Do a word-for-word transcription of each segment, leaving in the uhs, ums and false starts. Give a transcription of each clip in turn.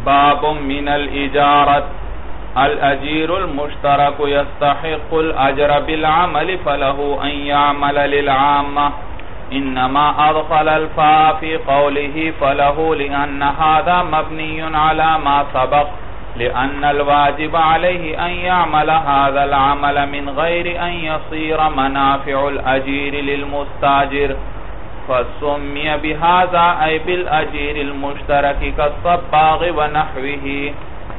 باب من الإجارة الأجير المشترك يستحق الأجر بالعمل فله أن يعمل للعامة إنما أدخل الفاء في قوله فله لأن هذا مبني على ما سبق لأن الواجب عليه أن يعمل هذا العمل من غير أن يصير منافع الأجير للمستاجر فسمي بهذا أي بالأجير المشترك كالصباغ ونحوه.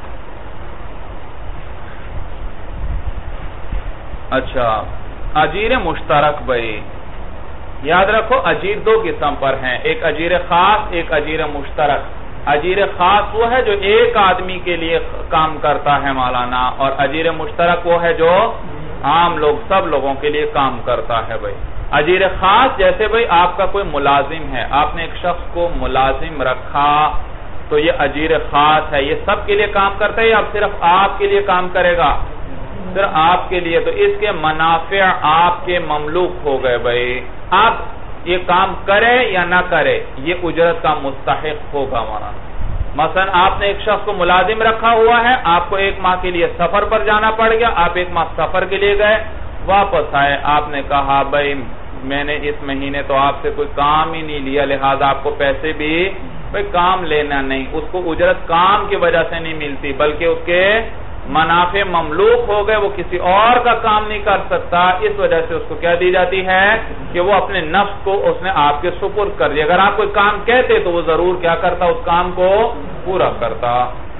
اچھا اجیر مشترک بھائی یاد رکھو اجیر دو قسم پر ہیں، ایک اجیر خاص ایک اجیر مشترک. اجیر خاص وہ ہے جو ایک آدمی کے لیے کام کرتا ہے مولانا، اور اجیر مشترک وہ ہے جو عام لوگ سب لوگوں کے لیے کام کرتا ہے. بھائی اجیر خاص جیسے بھائی آپ کا کوئی ملازم ہے، آپ نے ایک شخص کو ملازم رکھا تو یہ اجیر خاص ہے، یہ سب کے لیے کام کرتا ہے یا اب صرف آپ کے لیے کام کرے گا؟ صرف آپ کے لیے. تو اس کے منافع آپ کے مملوک ہو گئے. بھائی آپ یہ کام کرے یا نہ کرے یہ اجرت کا مستحق ہوگا. ہمارا مثلا آپ نے ایک شخص کو ملازم رکھا ہوا ہے، آپ کو ایک ماہ کے لیے سفر پر جانا پڑ گیا، آپ ایک ماہ سفر کے لیے گئے، واپس آئے، آپ نے کہا بھائی میں نے اس مہینے تو آپ سے کوئی کام ہی نہیں لیا لہذا آپ کو پیسے بھی بھائی کام لینا نہیں. اس کو اجرت کام کی وجہ سے نہیں ملتی بلکہ اس کے منافع مملوک ہو گئے، وہ کسی اور کا کام نہیں کر سکتا، اس وجہ سے اس کو کیا دی جاتی ہے کہ وہ اپنے نفس کو اس نے آپ کے سپرد کر دیا. اگر آپ کوئی کام کہتے تو وہ ضرور کیا کرتا، اس کام کو پورا کرتا.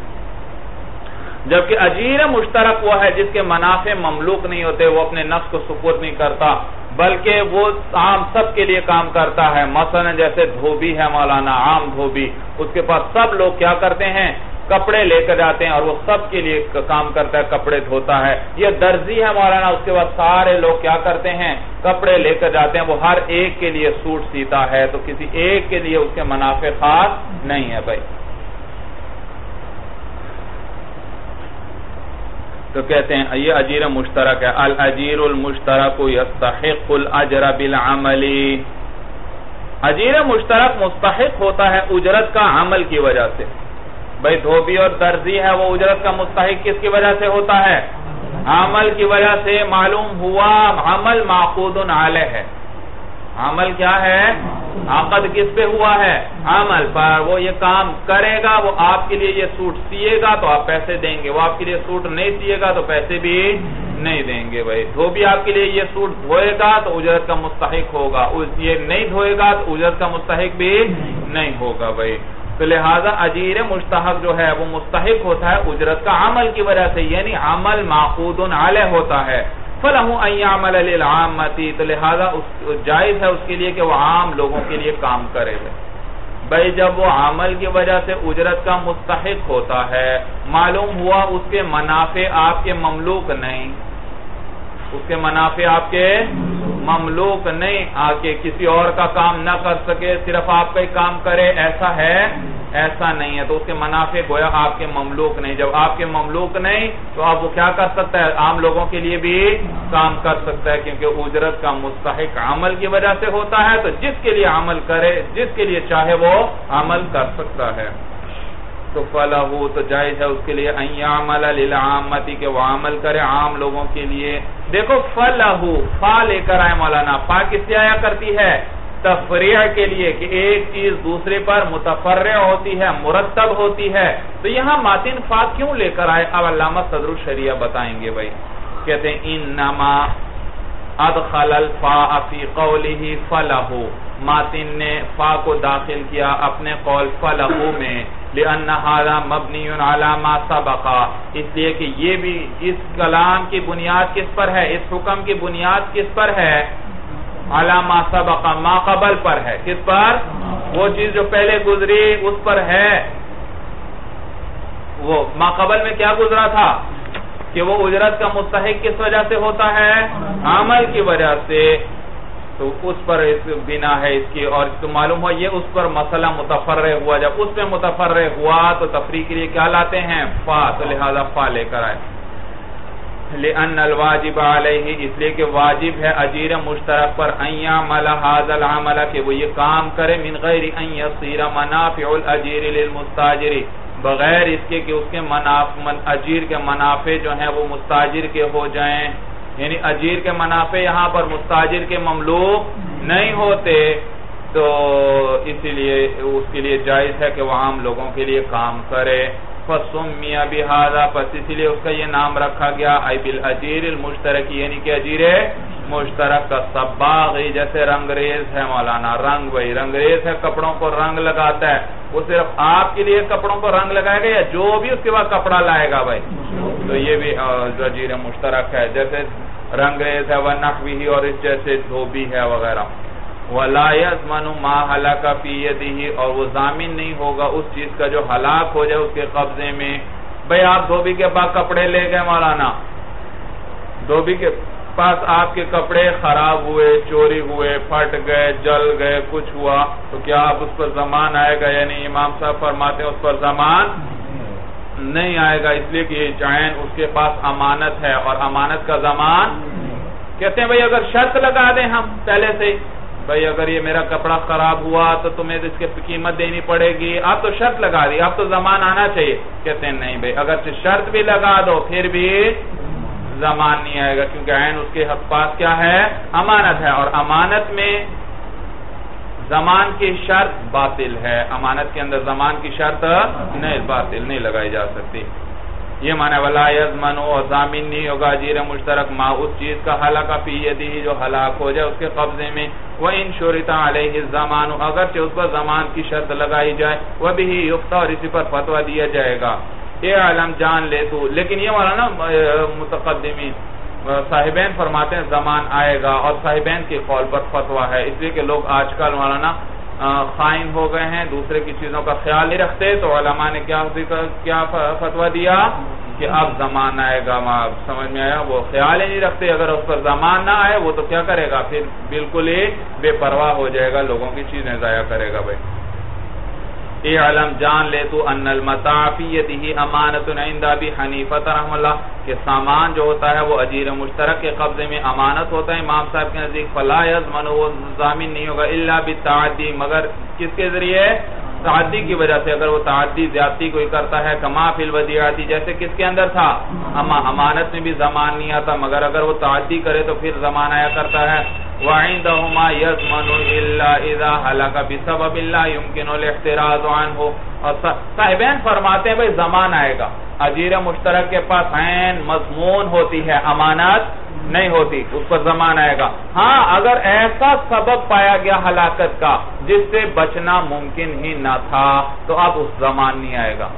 جبکہ اجیر مشترک وہ ہے جس کے منافع مملوک نہیں ہوتے، وہ اپنے نفس کو سپرد نہیں کرتا بلکہ وہ عام سب کے لیے کام کرتا ہے. مثلا جیسے دھوبی ہے مولانا، عام دھوبی، اس کے پاس سب لوگ کیا کرتے ہیں کپڑے لے کر جاتے ہیں اور وہ سب کے لیے کام کرتا ہے، کپڑے دھوتا ہے. یہ درزی ہے مولانا، اس کے بعد سارے لوگ کیا کرتے ہیں کپڑے لے کر جاتے ہیں، وہ ہر ایک کے لیے سوٹ سیتا ہے، تو کسی ایک کے لیے اس کے منافع خاص نہیں ہے. بھائی تو کہتے ہیں یہ اجیر مشترک ہے. الاجیر المشترک یستحق الاجر بالعمل. اجیر مشترک مستحق ہوتا ہے اجرت کا عمل کی وجہ سے. بھائی دھوبی اور درزی ہے وہ اجرت کا مستحق کس کی وجہ سے ہوتا ہے؟ عمل کی وجہ سے. معلوم ہوا عمل معقود علیہ ہے. عمل کیا ہے؟ عقد کس پہ ہوا ہے؟ عمل پر. وہ یہ کام کرے گا، وہ آپ کے لیے یہ سوٹ سیے گا تو آپ پیسے دیں گے، وہ آپ کے لیے سوٹ نہیں سیے گا تو پیسے بھی نہیں دیں گے. بھائی دھوبی آپ کے لیے یہ سوٹ دھوئے گا تو اجرت کا مستحق ہوگا، یہ نہیں دھوئے گا تو اجرت کا مستحق بھی نہیں ہوگا. بھائی تو لہذا اجیر مستحق جو ہے وہ مستحق ہوتا ہے اجرت کا عمل کی وجہ سے، یعنی عمل معقود علیہ ہوتا ہے. فَلَهُ أَن يَعْمَلَ لِلْعَامَّةِ. تو لہذا جائز ہے اس کے لیے کہ وہ عام لوگوں کے لیے کام کرے. بھائی جب وہ عمل کی وجہ سے اجرت کا مستحق ہوتا ہے، معلوم ہوا اس کے منافع آپ کے مملوک نہیں، اس کے منافع آپ کے مملوک نہیں، آکے کسی اور کا کام نہ کر سکے، صرف آپ کا ہی کام کرے، ایسا ہے؟ ایسا نہیں ہے. تو اس کے منافع گویا آپ کے مملوک نہیں. جب آپ کے مملوک نہیں تو اب وہ کیا کر سکتا ہے؟ عام لوگوں کے لیے بھی کام کر سکتا ہے، کیونکہ اجرت کا مستحق عمل کی وجہ سے ہوتا ہے. تو جس کے لیے عمل کرے، جس کے لیے چاہے وہ عمل کر سکتا ہے. تو فَلَهُ تو جائز ہے اس کے لیے أَن يَعْمَلَ لِلْعَامَّةِ کہ وہ عمل کرے عام لوگوں کے لیے. دیکھو فَلَهُ فا لے کر آئے مولانا، فا کس سے آیا کرتی ہے؟ تفریع کے لیے، کہ ایک چیز دوسرے پر متفرع ہوتی ہے، مرتب ہوتی ہے. تو یہاں ماتن فا کیوں لے کر آئے؟ اب علامہ صدر الشریعہ بتائیں گے. بھائی کہتے ہیں انما ادخل الفاء فی قولہ فلہ، ماتن نے فا کو داخل کیا اپنے قول فلہ میں، لأن هذا مبنی علی ما سبق، اس لیے کہ یہ بھی اس کلام کی بنیاد کس پر ہے، اس حکم کی بنیاد کس پر ہے؟ علی ما سبق، ما قبل پر ہے. کس پر؟ وہ چیز جو پہلے گزری اس پر ہے. وہ ما قبل میں کیا گزرا تھا کہ وہ اجرت کا مستحق کس وجہ سے ہوتا ہے؟ عمل کی وجہ سے. تو اس پر بنا ہے اس کی، اور تو معلوم ہو یہ اس پر مسئلہ متفرع ہوا. جب اس میں متفرع ہوا تو تفریع کے لیے کیا لاتے ہیں؟ فا. تو لہذا فا لے کر آئے. لأن الواجب علیہ، اس لیے کہ واجب ہے اجیر مشترک پر ان یعمل ھذا العمل، کہ وہ یہ کام کرے من غیر ان یصیر منافع الاجیر للمستاجر، بغیر اس کے کہ اس کے منافع اجیر کے منافع جو ہیں وہ مستاجر کے ہو جائیں، یعنی اجیر کے منافع یہاں پر مستاجر کے مملوک نہیں ہوتے، تو اسی لیے اس کے لیے جائز ہے کہ وہ عام لوگوں کے لیے کام کرے۔ فَسُمِّيَ بِهَذَا، پس اسی لیے اس کا یہ نام رکھا گیا، اَيْ بِالْأَجِيرِ الْمُشْتَرَكِ، یعنی کہ اجیر مشترک کا صباغی، جیسے رنگریز ہے مولانا، رنگ وہی رنگریز ہے، کپڑوں کو رنگ لگاتا ہے، وہ صرف آپ کے لیے کپڑوں کو رنگ لگائے گا یا جو بھی اس کے بعد کپڑا لائے گا بھائی، تو یہ بھی اجیر مشترک ہے، جیسے رنگریز ہے وَنَحْوِهِ، اور اس جیسے دھوبی ہے وغیرہ۔ وَلَا يَضْمَنُ مَا هَلَكَ فِي يَدِهِ، اور وہ ضامن نہیں ہوگا اس چیز کا جو ہلاک ہو جائے اس کے قبضے میں۔ بھئی آپ دھوبی کے پاس کپڑے لے گئے مولانا، دھوبی کے پاس آپ کے کپڑے خراب ہوئے، چوری ہوئے، پھٹ گئے، جل گئے، کچھ ہوا، تو کیا آپ اس پر ضمان آئے گا؟ یعنی امام صاحب فرماتے ہیں اس پر ضمان نہیں آئے گا، اس لیے کہ یہ عین اس کے پاس امانت ہے، اور امانت کا ضمان کہتے ہیں بھئی اگر شرط لگا دیں ہم پہلے سے، بھئی اگر یہ میرا کپڑا خراب ہوا تو تمہیں اس کی قیمت دینی پڑے گی، آپ تو شرط لگا دی، آپ تو ضمان آنا چاہیے، کہتے ہیں نہیں بھئی اگر شرط بھی لگا دو پھر بھی ضمان نہیں آئے گا، کیونکہ عین اس کے حق پاس کیا ہے؟ امانت ہے، اور امانت میں ضمان کی شرط باطل ہے، امانت کے اندر ضمان کی شرط نہیں، باطل نہیں لگائی جا سکتی۔ یہ معنی وَلَا يَضْمَنُ، اور ضامن نہیں ہوگا اجیر مشترک ما اس چیز کا ہلاک فی یدہ جو ہلاک ہو جائے اس کے قبضے میں، وَإِن شُرِطَ عَلَيْهِ الزَّمَانُ، اگرچہ اس پر ضمان کی شرط لگائی جائے، وَبِهِ يُفْتَى، اور اسی پر فتویٰ دیا جائے گا۔ اے علم جان لے تو، لیکن یہ مولانا متقدمین صاحبین فرماتے ہیں زمان آئے گا، اور صاحبین کے قول پر فتویٰ ہے، اس لیے کہ لوگ آج کل مولانا خائن ہو گئے ہیں، دوسرے کی چیزوں کا خیال نہیں رکھتے، تو علماء نے کیا کیا فتویٰ دیا کہ اب زمان آئے گا، سمجھ میں آیا، وہ خیال ہی نہیں رکھتے، اگر اس پر زمان نہ آئے وہ تو کیا کرے گا، پھر بالکل ہی بے پرواہ ہو جائے گا، لوگوں کی چیزیں ضائع کرے گا۔ بھائی اے علم جان لے تو ان المتاع فی یدہ امانت عند ابی حنیفہ رحمہ اللہ، کہ سامان جو ہوتا ہے وہ اجیر مشترک کے قبضے میں امانت ہوتا ہے امام صاحب کے نزدیک، فلا یضمن، وہ ضامن نہیں ہوگا الا بالتعدی، مگر کس کے ذریعے؟ تعدی کی وجہ سے، اگر وہ تعدی زیادتی کوئی کرتا ہے، کما فی الودیعۃ، جیسے کس کے اندر تھا؟ اما امانت میں بھی ضمان نہیں آتا، مگر اگر وہ تعدی کرے تو پھر ضمان آیا کرتا ہے۔ وَعِنْدَهُمَا يَضْمَنُ إِلَّا إِذَا هَلَكَ بِسَبَبٍ لَا يُمْكِنُ الْاحْتِرَازُ عَنْهُ، اور صاحبین فرماتے ہیں بھئی زمان آئے گا، اجیر مشترک کے پاس عین مضمون ہوتی ہے، امانت نہیں ہوتی، اس پر زمان آئے گا۔ ہاں اگر ایسا سبب پایا گیا ہلاکت کا جس سے بچنا ممکن ہی نہ تھا تو اب اس زمان نہیں آئے گا،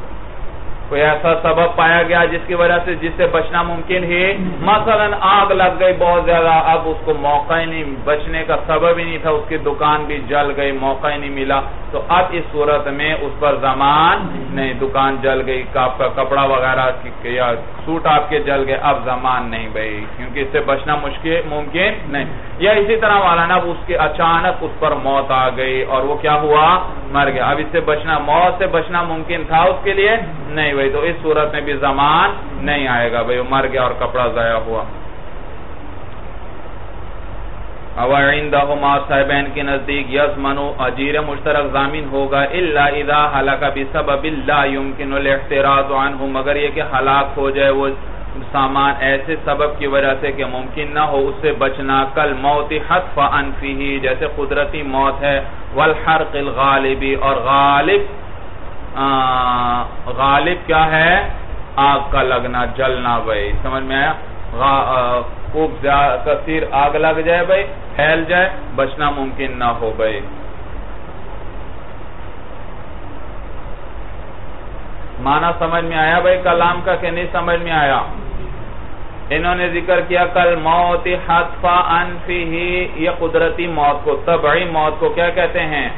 کوئی ایسا سبب پایا گیا جس کی وجہ سے جس سے بچنا ممکن ہی، مثلا آگ لگ گئی بہت زیادہ، اب اس کو موقع ہی نہیں، بچنے کا سبب ہی نہیں تھا، اس کی دکان بھی جل گئی، موقع ہی نہیں ملا، تو اب اس صورت میں اس پر زمان نہیں، دکان جل گئی، آپ کا کپڑا وغیرہ یا سوٹ آپ کے جل گئے، اب زمان نہیں بھائی، کیونکہ اس سے بچنا مشکل ممکن نہیں۔ یا اسی طرح مولانا اب اس کے اچانک اس پر موت آ گئی اور وہ کیا ہوا؟ مر گیا، اب اس سے بچنا، موت سے بچنا ممکن تھا اس کے لیے نہیں بھائی، تو اس صورت میں بھی زمان نہیں آئے گا بھائی، وہ مر گیا اور کپڑا ضائع ہوا۔ وَعِنْدَهُمَا صاحبین کے نزدیک یضمن، اجیر مشترک ضامن ہوگا، الا اذا هلك بسبب لا يمكن الاحتراز عنه، مگر یہ کہ ہلاک ہو جائے وہ سامان ایسے سبب کی وجہ سے کہ ممکن نہ ہو اس سے بچنا، کل موت حتف انفہ، جیسے قدرتی موت ہے، والحرق الغالبی، اور غالب غالب کیا ہے؟ آگ کا لگنا، جلنا بھائی، سمجھ میں آیا؟ خوب کثیر آگ لگ جائے بھائی، پھیل جائے، بچنا ممکن نہ ہو بھائی۔ معنی سمجھ میں آیا بھائی کلام کا کہ نہیں سمجھ میں آیا؟ انہوں نے ذکر کیا کل موت حتف انفہ، یہ قدرتی موت کو، طبعی موت کو کیا کہتے ہیں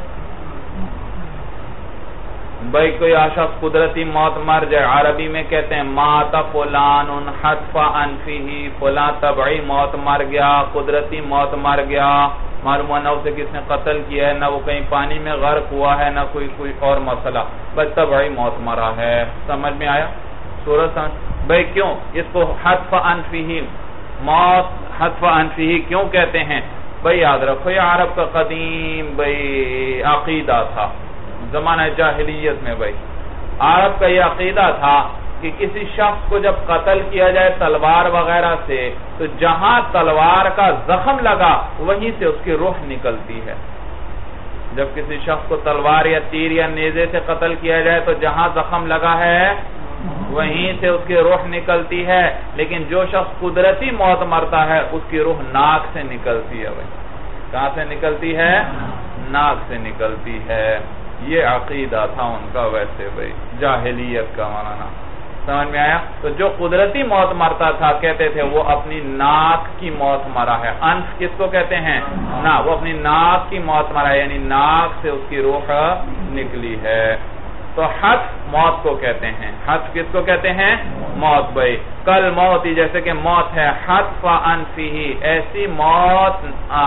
بھائی؟ کوئی شخص قدرتی موت مر جائے، عربی میں کہتے ہیں مات فلان حتف انفہ، فلان طبعی موت مر گیا، قدرتی موت مر گیا، معلوم نہ اسے کس نے قتل کیا ہے، نہ وہ کہیں پانی میں غرق ہوا ہے، نہ کوئی کوئی اور مسئلہ، بس طبعی موت مرا ہے۔ سمجھ میں آیا سورہ سمجھ بھائی؟ کیوں اس کو حتف انفہ، موت حتف انفہ کیوں کہتے ہیں بھائی؟ یاد رکھو یہ عرب کا قدیم بھائی عقیدہ تھا زمانہ جاہلیت میں بھائی، عرب کا یہ عقیدہ تھا کہ کسی شخص کو جب قتل کیا جائے تلوار وغیرہ سے تو جہاں تلوار کا زخم لگا وہیں سے اس کی روح نکلتی ہے. جب کسی شخص کو تلوار یا تیر یا نیزے سے قتل کیا جائے تو جہاں زخم لگا ہے وہیں سے اس کی روح نکلتی ہے. لیکن جو شخص قدرتی موت مرتا ہے اس کی روح ناک سے نکلتی ہے. بھائی کہاں سے نکلتی ہے؟ ناک سے نکلتی ہے. یہ عقیدہ تھا ان کا. ویسے بھائی جاہلیت کا مولانا سمجھ میں آیا؟ تو جو قدرتی موت مرتا تھا کہتے تھے وہ اپنی ناک کی موت مرا ہے. انف کس کو کہتے ہیں؟ نا. وہ اپنی ناک کی موت مرا ہے یعنی ناک سے اس کی روح نکلی ہے. تو حتف موت کو کہتے ہیں. حتف کس کو کہتے ہیں؟ موت. بھائی کل موت جیسے کہ موت ہے. حتف انفی ایسی موت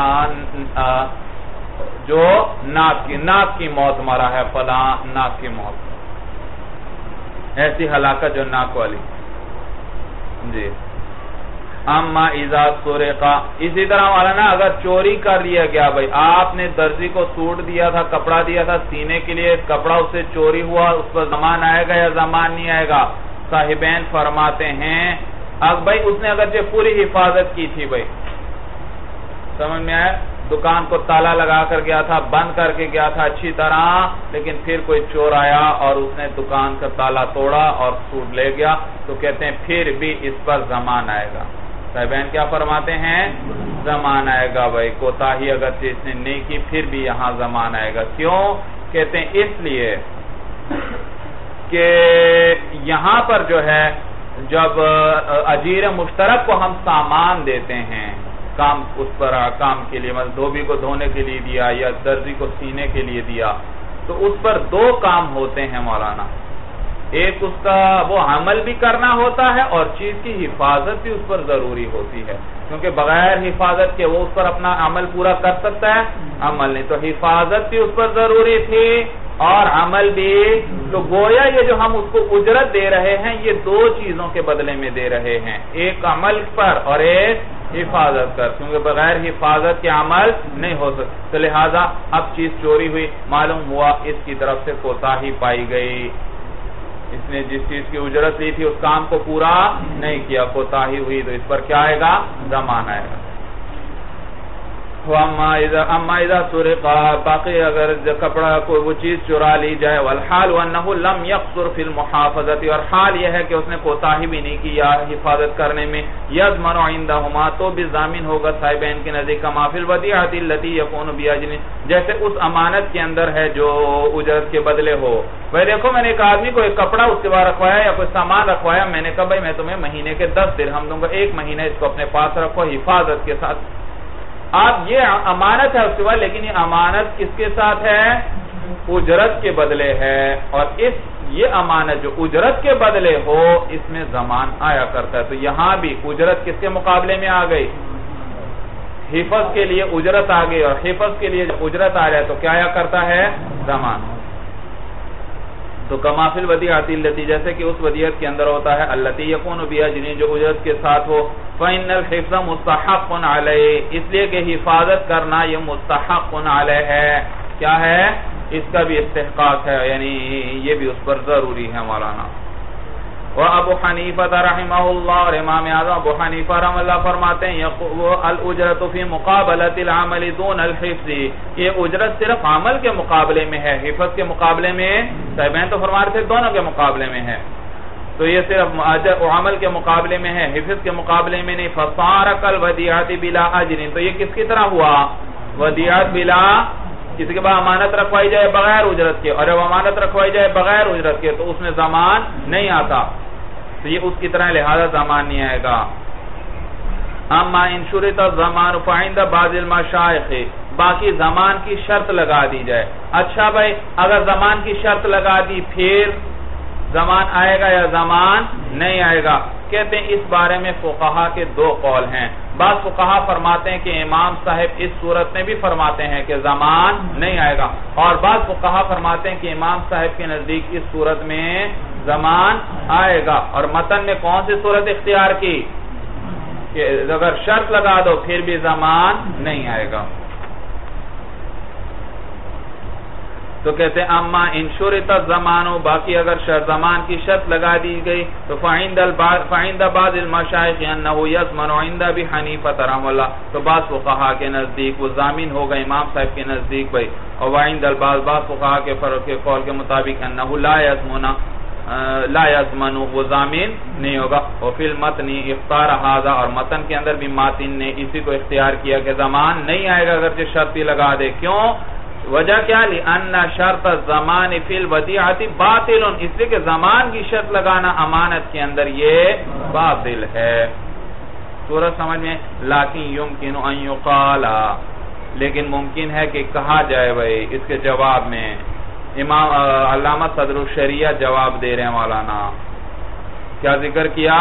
جو ناک کی ناک کی موت مرا ہے. فلاں ناک کی موت ایسی ہلاکت جو ناک والی. جی اما اذا سرقا اسی طرح والا نا اگر چوری کر لیا گیا. بھائی آپ نے درزی کو سوٹ دیا تھا کپڑا دیا تھا سینے کے لیے کپڑا اس سے چوری ہوا اس پر زمان آئے گا یا زمان نہیں آئے گا؟ صاحبین فرماتے ہیں اب بھائی اس نے اگرچہ پوری حفاظت کی تھی. بھائی سمجھ میں آئے؟ دکان کو تالا لگا کر گیا تھا بند کر کے گیا تھا اچھی طرح لیکن پھر کوئی چور آیا اور اس نے دکان کا تالا توڑا اور سوٹ لے گیا تو کہتے ہیں پھر بھی اس پر زمان آئے گا. صاحبین کیا فرماتے ہیں؟ زمان آئے گا. بھائی کوتاہی اگرچہ اس نے نہیں کی پھر بھی یہاں زمان آئے گا. کیوں؟ کہتے ہیں اس لیے کہ یہاں پر جو ہے جب اجیر مشترک کو ہم سامان دیتے ہیں کام اس پر کام کے لیے مثلا دھوبی کو دھونے کے لیے دیا یا درزی کو سینے کے لیے دیا تو اس پر دو کام ہوتے ہیں مولانا. ایک اس کا وہ عمل بھی کرنا ہوتا ہے اور چیز کی حفاظت بھی اس پر ضروری ہوتی ہے کیونکہ بغیر حفاظت کے وہ اس پر اپنا عمل پورا کر سکتا ہے؟ عمل نہیں. تو حفاظت بھی اس پر ضروری تھی اور عمل بھی. تو گویا یہ جو ہم اس کو اجرت دے رہے ہیں یہ دو چیزوں کے بدلے میں دے رہے ہیں. ایک عمل پر اور ایک حفاظت کر کیونکہ بغیر حفاظت کے عمل نہیں ہو سکتا. تو لہذا اب چیز چوری ہوئی معلوم ہوا اس کی طرف سے کوتاہی پائی گئی اس نے جس چیز کی اجرت لی تھی اس کام کو پورا نہیں کیا کوتاہی ہوئی تو اس پر کیا آئے گا؟ زمان آئے گا. اما اذا سرقا باقی اگر کپڑا کوئی وہ چیز چرا لی جائے والحال وانه لم يقصر في المحافظه اور حال یہ ہے کہ اس نے کوتاہی بھی نہیں کیا حفاظت کرنے میں یضمن عندهما تو بھی ضامن ہوگا صاحبین کے نزدیک کما فی الودیعۃ التي يكون باجر جیسے اس امانت کے اندر ہے جو اجرت کے بدلے ہو. بھائی دیکھو میں نے ایک آدمی کو ایک کپڑا اس کے بعد رکھوایا یا کوئی سامان رکھوایا میں نے کہا بھائی میں تمہیں مہینے کے دس درہم دوں گا ایک مہینہ اس کو اپنے پاس رکھو حفاظت کے ساتھ. آپ یہ امانت ہے اس کے بعد لیکن یہ امانت کس کے ساتھ ہے؟ اجرت کے بدلے ہے اور اس یہ امانت جو اجرت کے بدلے ہو اس میں زمان آیا کرتا ہے. تو یہاں بھی اجرت کس کے مقابلے میں آ گئی؟ حفظ کے لیے اجرت آ گئی اور حفظ کے لیے اجرت آ رہا ہے تو کیا آیا کرتا ہے؟ زمان. تو کما فی الودیعۃ التی جیسے کہ اس ودیعت کے اندر ہوتا ہے التی یکون باجر جو اجرت کے ساتھ ہو. فإن الحفظ مستحق علیہ اس لیے کہ حفاظت کرنا یہ مستحق علیہ ہے. کیا ہے؟ اس کا بھی استحقاق ہے یعنی یہ بھی اس پر ضروری ہے مولانا. وابو حنیفہ رحمہ اللہ اور امام اعظم ابو حنیفہ رحمہ اللہ فرماتے ہیں الاجرۃ فی مقابلۃ العمل دون الحفظ یہ اجرت صرف عمل کے مقابلے میں ہے حفظ کے مقابلے میں صاحبین تو فرما رہے تھے دونوں کے مقابلے میں ہے. تو یہ صرف عمل کے مقابلے میں ہے حفظ کے مقابلے میں نہیں. فصار کالودیعۃ بلا اجر تو یہ کس کی طرح ہوا؟ ودیعت بلا کسی کے بعد امانت رکھوائی جائے بغیر اجرت کے اور جب امانت رکھوائی جائے بغیر اجرت کے تو اس میں زمان نہیں آتا تو یہ اس کی طرح لہذا زمان نہیں آئے گا. اما ان شرط الزمان فعند بعض المشایخ باقی زمان کی شرط لگا دی جائے. اچھا بھائی اگر زمان کی شرط لگا دی پھر زمان آئے گا یا زمان نہیں آئے گا؟ کہتے ہیں اس بارے میں فقہا کے دو قول ہیں. بعض فقہا فرماتے ہیں کہ امام صاحب اس صورت میں بھی فرماتے ہیں کہ زمان نہیں آئے گا اور بعض فقہا فرماتے ہیں کہ امام صاحب کے نزدیک اس صورت میں زمان آئے گا. اور متن میں کون سی صورت اختیار کی کہ اگر شرط لگا دو پھر بھی زمان نہیں آئے گا. تو کہتے ہیں اما ان شرط الزمان، باقی اگر زمان کی شرط لگا دی گئی تو فعند فعند بعض المشائخ انه يضمن عند ابي حنیفہ رحمہ اللہ، تو بعض فقہا کے نزدیک وہ ضامن ہوگا امام صاحب کے نزدیک بھائی، اور وعند البعض بعض فقہا کے فرق کے قول کے مطابق انه لا يضمن لا یضمن، وہ ضامن نہیں ہوگا۔ وفی المتن اختار هذا، اور متن کے اندر بھی ماتن نے اسی کو اختیار کیا کہ زمان نہیں آئے گا اگرچہ شرطی لگا دے۔ کیوں؟ وجہ کیا؟ لأن شرط الزمان فی الودیعۃ باطل، اس لیے کہ زمان کی شرط لگانا امانت کے اندر یہ باطل ہے۔ سورہ سمجھ میں؟ لیکن یمکن ان یقال، لیکن ممکن ہے کہ کہا جائے بھائی اس کے جواب میں، امام علامہ صدر الشریعہ جواب دے رہے ہیں مولانا، کیا ذکر کیا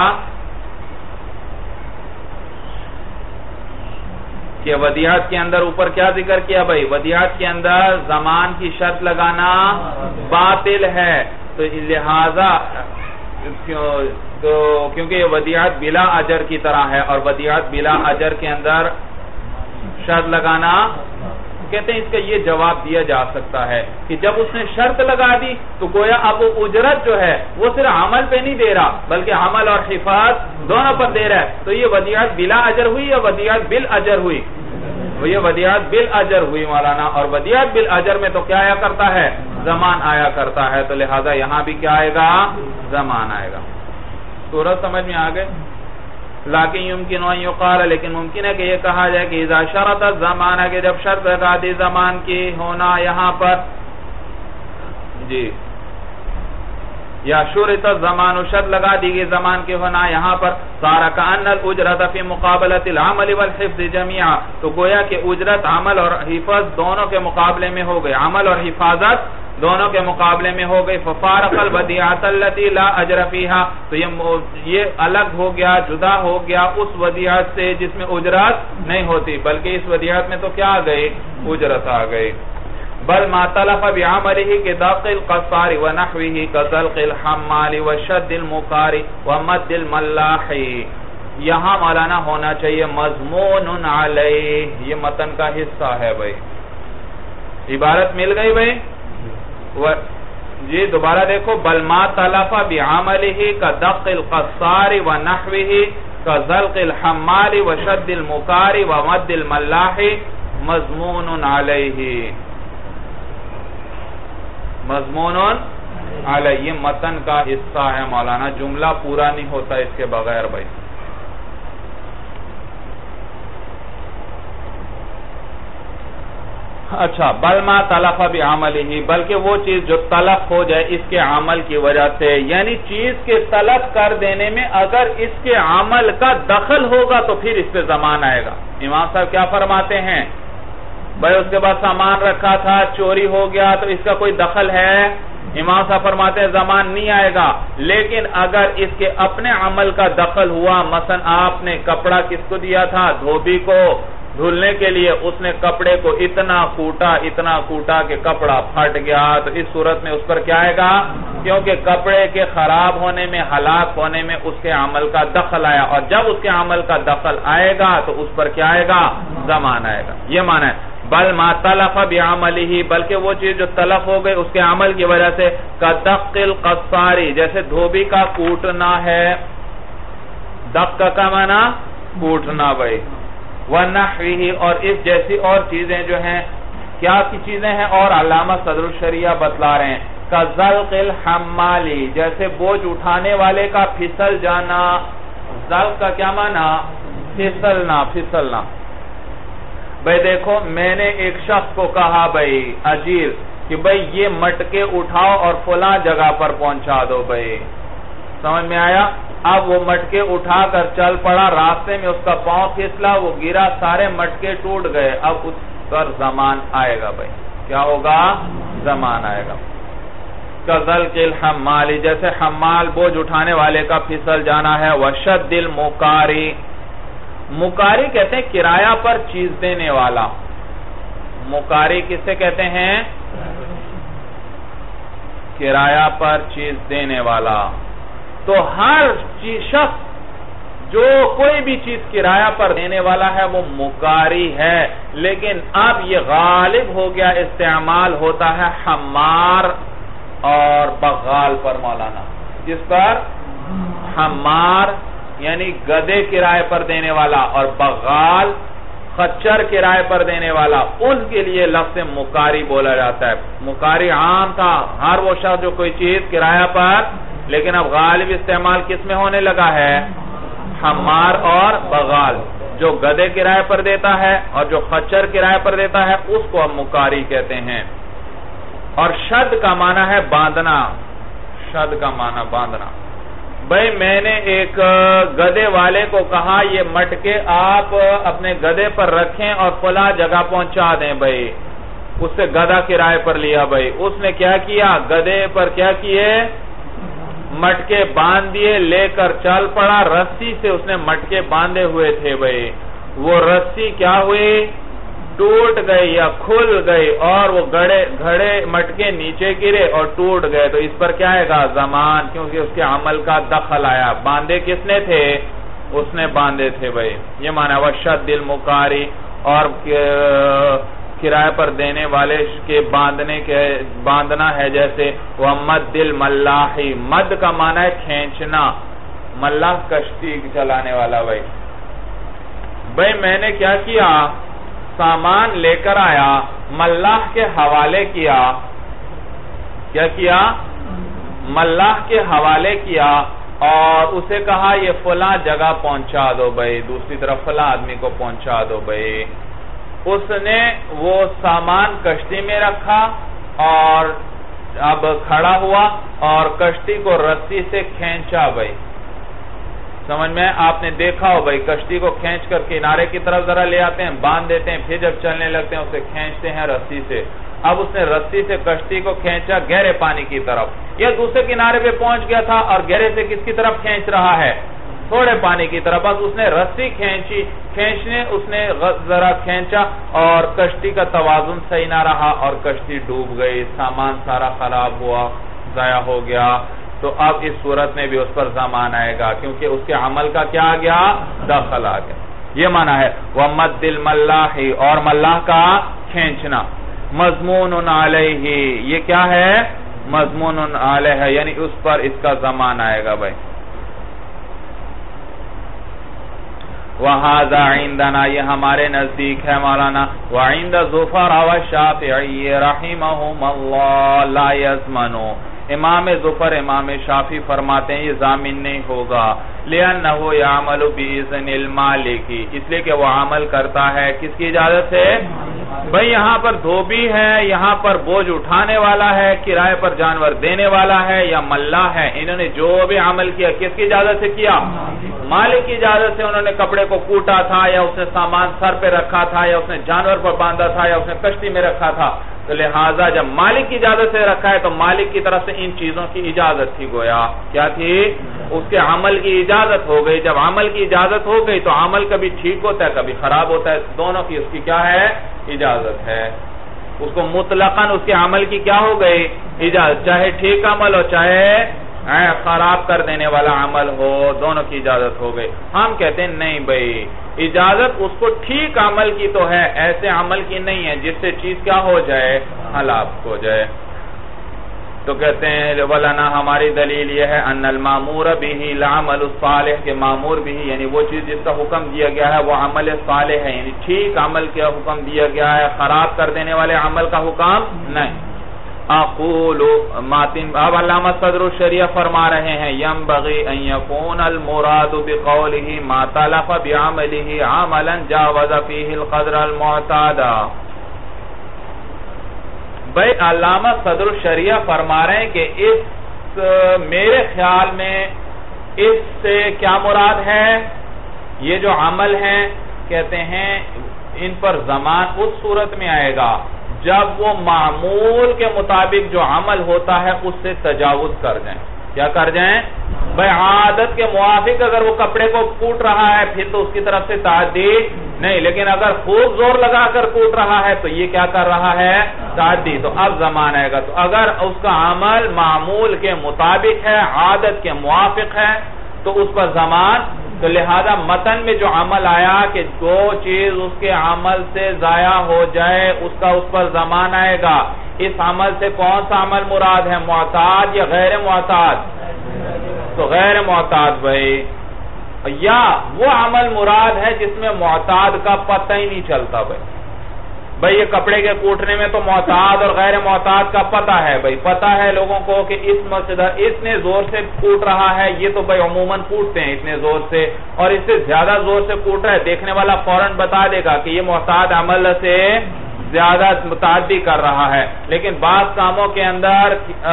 کہ ودیعت کے اندر اوپر کیا ذکر کیا بھائی؟ ودیعت کے اندر زمان کی شرط لگانا باطل ہے، تو لہذا کیونکہ یہ ودیعت بلا اجر کی طرح ہے، اور ودیعت بلا اجر کے اندر شرط لگانا، کہتے ہیں اس کا یہ جواب دیا جا سکتا ہے کہ جب اس نے شرط لگا دی تو گویا اب وہ اجرت جو ہے وہ صرف عمل پہ نہیں دے رہا بلکہ عمل اور حفاظ دونوں پر دے رہا ہے، تو یہ ودیعت بلا اجر ہوئی یا ودیعت بالاجر ہوئی؟ یہ ودیعت بالاجر ہوئی مولانا، اور ودیعت بالاجر میں تو کیا آیا کرتا ہے؟ زمان آیا کرتا ہے، تو لہذا یہاں بھی کیا آئے گا؟ زمان آئے گا۔ سورہ سمجھ میں آگئے؟ لیکن یمکن ان یقال، لیکن ممکن ہے کہ یہ کہا جائے کہ اذا شرط الزمان، کہ جب شرط لگا دی زمان کی ہونا یہاں پر، جی یا شرط الزمان، شرط لگا دی گئی زمان کے ہونا یہاں پر، صار کأن الاجرت فی مقابلۃ العمل والحفظ جميعا، تو گویا کہ اجرت عمل اور حفظ دونوں کے مقابلے میں ہو گئے، عمل اور حفاظت دونوں کے مقابلے میں ہو گئی، ففارق الودیعۃ التي لا اجر فیہا، تو یہ الگ ہو گیا، جدا ہو گیا اس ودیعت سے جس میں اجرت نہیں ہوتی، بلکہ اس ودیعت میں تو کیا آ گئی؟ اجرت آ گئی۔ بل ما تلف بعمله كدق القصار ونحوه كزلق الحمال وشد المقار ومد الملاح، یہاں مولانا ہونا چاہیے مضمون علیہ، یہ متن کا حصہ ہے بھائی، عبارت مل گئی بھائی؟ جی دوبارہ دیکھو، بل ما تلف بعمله كدق القصار ونحوه كزلق الحمال وشد المقار ومد الملاح مضمون علیہ، مضمون علیہ، یہ متن کا حصہ ہے مولانا، جملہ پورا نہیں ہوتا اس کے بغیر بھائی۔ اچھا، بل ما تلف بعملہ، بلکہ وہ چیز جو تلف ہو جائے اس کے عمل کی وجہ سے، یعنی چیز کے تلف کر دینے میں اگر اس کے عمل کا دخل ہوگا تو پھر اس پہ زمان آئے گا۔ امام صاحب کیا فرماتے ہیں بھائی؟ اس کے بعد سامان رکھا تھا، چوری ہو گیا، تو اس کا کوئی دخل ہے؟ امام صاحب فرماتے ہیں زمان نہیں آئے گا، لیکن اگر اس کے اپنے عمل کا دخل ہوا، مثلا آپ نے کپڑا کس کو دیا تھا؟ دھوبی کو دھلنے کے لیے، اس نے کپڑے کو اتنا کوٹا اتنا کوٹا کہ کپڑا پھٹ گیا، تو اس صورت میں اس پر کیا آئے گا؟ کیونکہ کپڑے کے خراب ہونے میں، ہلاک ہونے میں اس کے عمل کا دخل آیا، اور جب اس کے عمل کا دخل آئے گا تو اس پر کیا آئے گا؟ زمان آئے گا۔ یہ معنی ہے بل ما تلف بعملہ، بلکہ وہ چیز جو تلف ہو گئی اس کے عمل کی وجہ سے، کدق القصاری، جیسے دھوبی کا کوٹنا ہے، دق کا معنی کوٹنا بھائی، وَنَحْوِهِ، اور اس جیسی اور چیزیں جو ہیں، کیا کی چیزیں ہیں؟ اور علامہ صدر الشریعہ بتلا رہے ہیں، کَزَلْقِ الْحَمَّالِ، جیسے بوجھ اٹھانے والے کا پھسل جانا، زلق کا کیا معنی؟ پھسلنا، پھسلنا۔ بھئی دیکھو، میں نے ایک شخص کو کہا بھئی اجیر کہ بھئی یہ مٹکے اٹھاؤ اور فلاں جگہ پر پہنچا دو بھئی، سمجھ میں آیا؟ اب وہ مٹکے اٹھا کر چل پڑا، راستے میں اس کا پاؤں پھسلا، وہ گرا، سارے مٹکے ٹوٹ گئے، اب اس پر زمان آئے گا بھئی، کیا ہوگا؟ زمان آئے گا۔ کَذَلْقِ الْحَمَّالِ، جیسے حمال بوجھ اٹھانے والے کا پھسل جانا ہے، وَشَدِّ الْمُقَارِ، مکاری کہتے ہیں کرایہ پر چیز دینے والا، مکاری کسے کہتے ہیں؟ کرایہ پر چیز دینے والا۔ تو ہر شخص جو کوئی بھی چیز کرایہ پر دینے والا ہے وہ مکاری ہے، لیکن اب یہ غالب ہو گیا، استعمال ہوتا ہے حمار اور بغال پر مولانا، جس پر حمار یعنی گدے کرائے پر دینے والا اور بغال خچر کرائے پر دینے والا، ان کے لیے لفظ مکاری بولا جاتا ہے۔ مکاری عام تھا، ہر وہ شخص جو کوئی چیز کرایہ پر، لیکن اب غالب استعمال کس میں ہونے لگا ہے؟ حمار اور بغال، جو گدے کرائے پر دیتا ہے اور جو خچر کرائے پر دیتا ہے اس کو ہم مکاری کہتے ہیں۔ اور شد کا معنی ہے باندھنا، شد کا معنی باندھنا۔ بھئی میں نے ایک گدے والے کو کہا یہ مٹکے آپ اپنے گدے پر رکھیں اور فلاں جگہ پہنچا دیں، بھئی اس سے گدہ کرائے پر لیا، بھئی اس نے کیا کیا؟ گدے پر کیا کیے؟ مٹکے باندھ دیے، لے کر چل پڑا، رسی سے اس نے مٹکے باندھے ہوئے تھے، بھئی وہ رسی کیا ہوئی؟ ٹوٹ گئی یا کھل گئی اور وہ گھڑے گھڑے مٹکے نیچے گرے اور ٹوٹ گئے، تو اس پر کیا آئے گا؟ زمان، کیونکہ اس کے عمل کا دخل آیا۔ باندھے کس نے تھے؟ اس نے باندھے تھے، بھئی یہ معنی وشد المکاری، اور کرایہ پر دینے والے کے باندھنے کے باندھنا ہے، جیسے وَمَدِّ الْمَلَّاحِ، مد کا معنی ہے کھینچنا، ملاح کشتی چلانے والا۔ بھئی بھئی میں نے کیا کیا؟ سامان لے کر آیا، ملاح کے حوالے کیا، کیا کیا؟ ملاح کے حوالے کیا اور اسے کہا یہ فلاں جگہ پہنچا دو، بھئی دوسری طرف فلاں آدمی کو پہنچا دو۔ بھئی اس نے وہ سامان کشتی میں رکھا اور اب کھڑا ہوا اور کشتی کو رسی سے کھینچا۔ بھئی سمجھ میں آپ نے دیکھا ہو، بھئی کشتی کو کھینچ کر کنارے کی طرف ذرا لے آتے ہیں، باندھ دیتے ہیں، پھر جب چلنے لگتے ہیں اسے کھینچتے ہیں رسی سے۔ اب اس نے رسی سے کشتی کو کھینچا گہرے پانی کی طرف، یا دوسرے کنارے پہ پہنچ گیا تھا اور گہرے سے کس کی طرف کھینچ رہا ہے؟ تھوڑے پانی کی طرف۔ بس اس نے رسی کھینچی، کھینچنے اس نے ذرا کھینچا اور کشتی کا توازن صحیح نہ رہا اور کشتی ڈوب گئی، سامان سارا خراب ہوا، ضائع ہو گیا۔ تو اب اس صورت میں بھی اس پر زمان آئے گا، کیونکہ اس کے عمل کا کیا آ گیا؟ دخل آ گیا۔ یہ معنی ہے وَمَدِّ الْمَلَّاحِ، اور ملاح کا کھینچنا۔ مضمون علیہ، یہ کیا ہے؟ مضمون علیہ، یعنی اس پر اس کا زمان آئے گا۔ بھائی وَهَذَا عِنْدَنَا، یہ ہمارے نزدیک ہے مولانا، وَعِنْدَ زُفَرَ وَالشَّافِعِيِّ رَحِمَهُمَ اللَّهُ لَا يَزْمَنُوا، امام ظفر امام شافعی فرماتے ہیں یہ ضامن نہیں ہوگا، لِأَنَّهُ يَعْمَلُ بِإِذْنِ الْمَالِكِ، اس لیے کہ وہ عمل کرتا ہے کس کی اجازت سے؟ بھئی یہاں پر دھوبی ہے، یہاں پر بوجھ اٹھانے والا ہے، کرائے پر جانور دینے والا ہے یا ملاح ہے، انہوں نے جو بھی عمل کیا کس کی اجازت سے کیا؟ مالک کی اجازت سے۔ انہوں نے کپڑے کو کوٹا تھا یا اس نے سامان سر پہ رکھا تھا یا اس نے جانور پر باندھا تھا یا اس نے کشتی میں رکھا تھا، تو لہٰذا جب مالک کی اجازت سے رکھا ہے تو مالک کی طرف سے ان چیزوں کی اجازت تھی، گویا کیا تھی؟ اس کے عمل کی اجازت ہو گئی۔ جب عمل کی اجازت ہو گئی تو عمل کبھی ٹھیک ہوتا ہے کبھی خراب ہوتا ہے، دونوں کی اس کی کیا ہے؟ اجازت ہے۔ اس کو مطلقاً اس کے عمل کی کیا ہو گئی؟ اجازت، چاہے ٹھیک عمل ہو چاہے خراب کر دینے والا عمل ہو، دونوں کی اجازت ہو گئی۔ ہم کہتے ہیں نہیں بھئی، اجازت اس کو ٹھیک عمل کی تو ہے، ایسے عمل کی نہیں ہے جس سے چیز کیا ہو جائے؟ ہلاک ہو جائے۔ تو کہتے ہیں وَلَنَا، ہماری دلیل یہ ہے أَنَّ الْمَامُورَ بِهِ الْعَمَلُ الصَّالِحِ، کہ مامور بھی یعنی وہ چیز جس کا حکم دیا گیا ہے وہ عمل صالح ہے، یعنی ٹھیک عمل کا حکم دیا گیا ہے، خراب کر دینے والے عمل کا حکم نہیں۔ اقول ماتن، اب علامہ صدر الشریعہ فرما رہے ہیں ينبغي ان يكون المراد بقوله ما تلف بعمله عملا جاوز فيه القدر المعتاد۔ بھئی علامہ صدر الشریعہ فرما رہے ہیں کہ اس میرے خیال میں اس سے کیا مراد ہے؟ یہ جو عمل ہیں کہتے ہیں ان پر زمان اس صورت میں آئے گا جب وہ معمول کے مطابق جو عمل ہوتا ہے اس سے تجاوز کر جائیں۔ کیا کر جائیں؟ بھئی عادت کے موافق اگر وہ کپڑے کو کوٹ رہا ہے پھر تو اس کی طرف سے تعدی نہیں، لیکن اگر خوب زور لگا کر کوٹ رہا ہے تو یہ کیا کر رہا ہے؟ تعدی۔ تو اب زمان آئے گا، تو اگر اس کا عمل معمول کے مطابق ہے، عادت کے موافق ہے، تو اس پر زمان تو لہذا متن میں جو عمل آیا کہ جو چیز اس کے عمل سے ضائع ہو جائے اس کا اس پر زمان آئے گا، اس عمل سے کون سا عمل مراد ہے، معتاد یا غیر معتاد؟ تو غیر معتاد بھائی، یا وہ عمل مراد ہے جس میں معتاد کا پتہ ہی نہیں چلتا بھائی بھائی یہ کپڑے کے کوٹنے میں تو معتاد اور غیر معتاد کا پتہ ہے بھائی، پتہ ہے لوگوں کو کہ اس مسجد اتنے زور سے کوٹ رہا ہے، یہ تو بھائی عموماً کوٹتے ہیں اتنے زور سے، اور اس سے زیادہ زور سے کوٹ رہا ہے، دیکھنے والا فوراً بتا دے گا کہ یہ معتاد عمل سے زیادہ متعدی کر رہا ہے۔ لیکن بعض کاموں کے اندر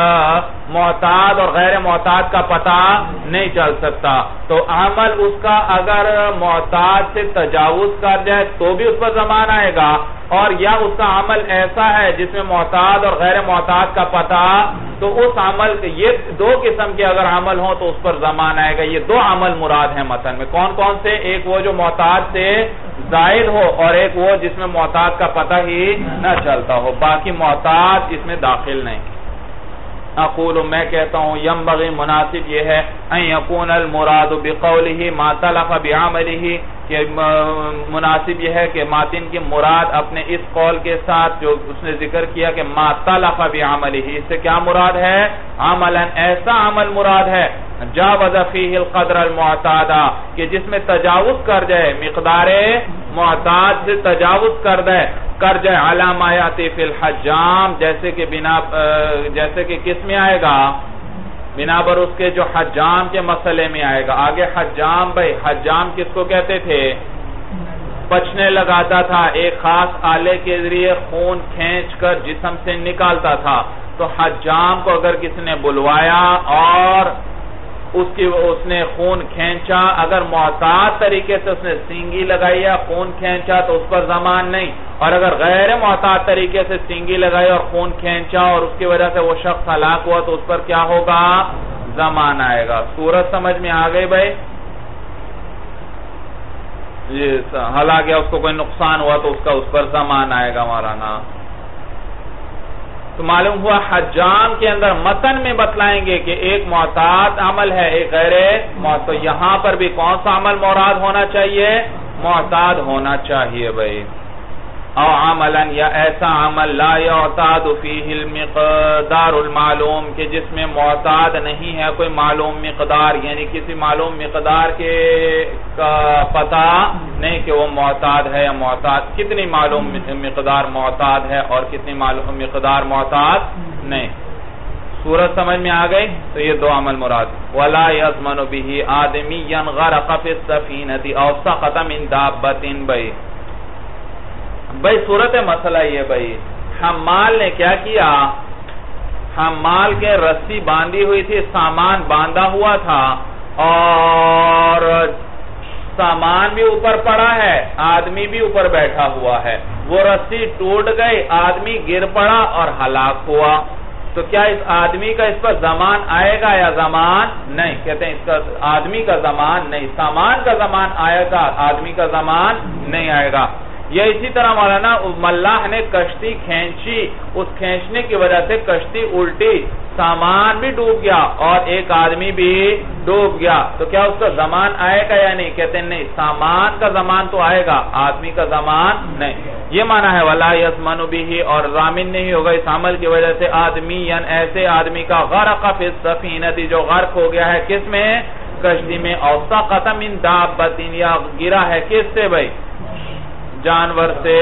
معتاد اور غیر معتاد کا پتہ نہیں چل سکتا، تو عمل اس کا اگر معتاد سے تجاوز کر جائے تو بھی اس پر زمان آئے گا، اور یا اس کا عمل ایسا ہے جس میں معتاد اور غیر معتاد کا پتہ، تو اس عمل یہ دو قسم کے اگر عمل ہوں تو اس پر زمان آئے گا۔ یہ دو عمل مراد ہیں متن میں، کون کون سے؟ ایک وہ جو معتاد سے زائد ہو، اور ایک وہ جس میں معتاد کا پتہ ہی نہ چلتا ہو، باقی معتاد اس میں داخل نہیں۔ اقول میں کہتا ہوں ینبغی مناسب یہ ہے ان یکون المراد بقولہ ما تلف بعملہ، کہ مناسب یہ ہے کہ ماتن کی مراد اپنے اس قول کے ساتھ جو اس نے ذکر کیا کہ ما تلف بعملہ، اس سے کیا مراد ہے؟ عملا ایسا عمل مراد ہے جاوز فیہ القدر المعتاد، کہ جس میں تجاوز کر جائے، مقدار معتاد سے تجاوز کر جائے کر جائے علی ما یاتی فی الحجام، جیسے کہ بنا جیسے کہ کس میں آئے گا؟ بنا پر اس کے جو حجام کے مسئلے میں آئے گا۔ آگے حجام، بھائی حجام کس کو کہتے تھے؟ پچنے لگاتا تھا، ایک خاص آلے کے ذریعے خون کھینچ کر جسم سے نکالتا تھا، تو حجام کو اگر کسی نے بلوایا اور اس کی اس نے خون کھینچا، اگر معتاد طریقے سے اس نے سینگی لگائی یا خون کھینچا تو اس پر زمان نہیں، اور اگر غیر معتاد طریقے سے سینگی لگائی اور خون کھینچا اور اس کی وجہ سے وہ شخص ہلاک ہوا تو اس پر کیا ہوگا؟ زمان آئے گا۔ صورت سمجھ میں آ گئی بھائی؟ یہ ہلاک گیا، اس کو کوئی نقصان ہوا تو اس کا اس پر زمان آئے گا مولانا۔ تو معلوم ہوا حجام کے اندر متن میں بتلائیں گے کہ ایک معتاد عمل ہے، ایک غیر معتاد، تو یہاں پر بھی کون سا عمل مراد ہونا چاہیے؟ معتاد ہونا چاہیے بھائی۔ او عملا، یا ایسا عمل لا یعتاد فیہ المقدار المعلوم، کہ جس میں معتاد نہیں ہے کوئی معلوم مقدار، یعنی کسی معلوم مقدار کے کا پتہ نہیں کہ وہ معتاد ہے یا معتاد، کتنی معلوم مقدار معتاد ہے اور کتنی معلوم مقدار معتاد نہیں۔ صورت سمجھ میں آ گئی؟ تو یہ دو عمل مراد۔ ولا یضمن به آدمیا غرق فی السفینۃ او سقط من دابۃ، بھائی بھائی صورت مسئلہ یہ بھائی، حمال نے کیا کیا؟ حمال کے رسی باندھی ہوئی تھی، سامان باندھا ہوا تھا، اور سامان بھی اوپر پڑا ہے، آدمی بھی اوپر بیٹھا ہوا ہے، وہ رسی ٹوٹ گئی، آدمی گر پڑا اور ہلاک ہوا، تو کیا اس آدمی کا اس پر زمان آئے گا یا زمان نہیں؟ کہتے ہیں اس کا آدمی کا زمان نہیں، سامان کا زمان آئے گا، آدمی کا زمان نہیں آئے گا۔ یا اسی طرح مولانا ملاح نے کشتی کھینچی، اس کھینچنے کی وجہ سے کشتی الٹی، سامان بھی ڈوب گیا اور ایک آدمی بھی ڈوب گیا، تو کیا اس کا زمان آئے گا یا نہیں؟ کہتے ہیں نہیں، سامان کا زمان تو آئے گا، آدمی کا زمان نہیں۔ یہ معنی ہے ولا یضمن به، اور ضامن نہیں ہوگا اس عمل کی وجہ سے آدمی، یعنی ایسے آدمی کا غرق فی السفینۃ، جو غرق ہو گیا ہے کس میں؟ کشتی میں، او سقط من دابۃ، یا گرا ہے کس سے بھائی؟ جانور سے۔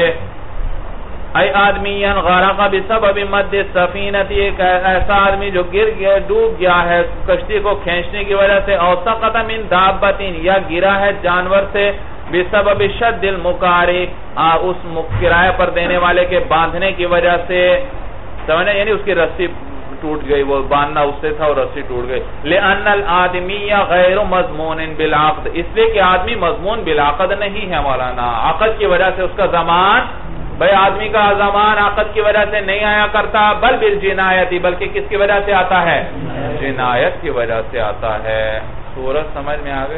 اے آدمیان غرق بسبب مد السفینۃ، ایک ایسا آدمی جو گر گیا، ڈوب گیا ہے کشتی کو کھینچنے کی وجہ سے، او سقط من دابۃ، یا گرا ہے جانور سے، بسبب شد المکاری، اس کرایہ پر دینے والے کے باندھنے کی وجہ سے، سمجھنے یعنی اس کی رسی ٹوٹ گئی، وہ باندھنا اس سے تھا اور رسی ٹوٹ گئی۔ لأن الآدمی غیر مضمون بالعقد، اس لیے کہ آدمی مضمون بالعقد نہیں ہے مولانا، عقد کی وجہ سے اس کا زمان، بھئی آدمی کا زمان عقد کی وجہ سے نہیں آیا کرتا، بل بالجنایتی، بلکہ کس کی وجہ سے آتا ہے؟ جنایت کی وجہ سے آتا ہے۔ صورت سمجھ میں آگئے؟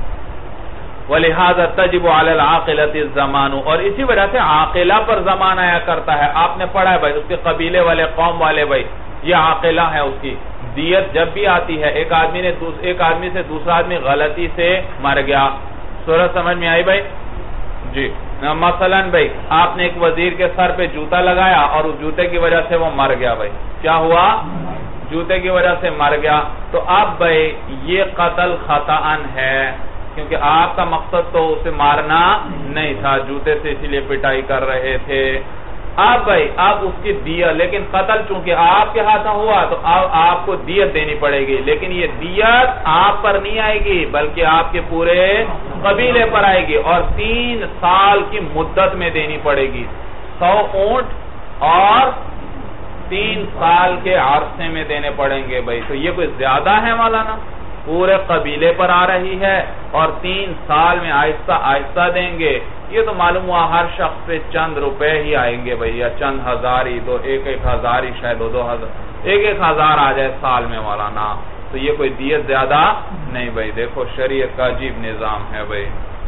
وَلِهَذَا تَجِبُ عَلَى الْعَاقِلَةِ الزَّمَانُ، اور اسی وجہ سے عاقلہ پر زمان آیا کرتا ہے۔ آپ نے پڑھا ہے بھائی، اس کے قبیلے والے، قوم والے بھائی یہ عاقلہ ہے اس کی. دیت جب بھی آتی ہے, ایک آدمی نے ایک آدمی سے دوسرا آدمی غلطی سے مر گیا, صورت سمجھ میں آئی بھائی جی. مثلا بھائی آپ نے ایک وزیر کے سر پہ جوتا لگایا اور اس جوتے کی وجہ سے وہ مر گیا, بھائی کیا ہوا, جوتے کی وجہ سے مر گیا. تو اب بھائی یہ قتل خطأً ہے, کیونکہ آپ کا مقصد تو اسے مارنا نہیں تھا, جوتے سے اسی لیے پٹائی کر رہے تھے. اب بھائی اب اس کی دیت, لیکن قتل چونکہ آپ کے ہاتھوں ہوا تو اب آپ کو دیت دینی پڑے گی, لیکن یہ دیت آپ پر نہیں آئے گی بلکہ آپ کے پورے قبیلے پر آئے گی, اور تین سال کی مدت میں دینی پڑے گی. سو اونٹ اور تین سال کے عرصے میں دینے پڑیں گے. بھائی تو یہ کوئی زیادہ ہے مولانا, پورے قبیلے پر آ رہی ہے اور تین سال میں آہستہ آہستہ دیں گے. یہ تو معلوم ہوا ہر شخص سے چند روپے ہی آئیں گے بھائی, یا چند ہزار ہی, دو ایک ایک ہزار ہی, شاید دو دو ہزار, ایک ایک ہزار آ جائے سال میں مولانا. تو یہ کوئی دیت زیادہ نہیں بھائی. دیکھو شریعت کا عجیب نظام ہے بھائی.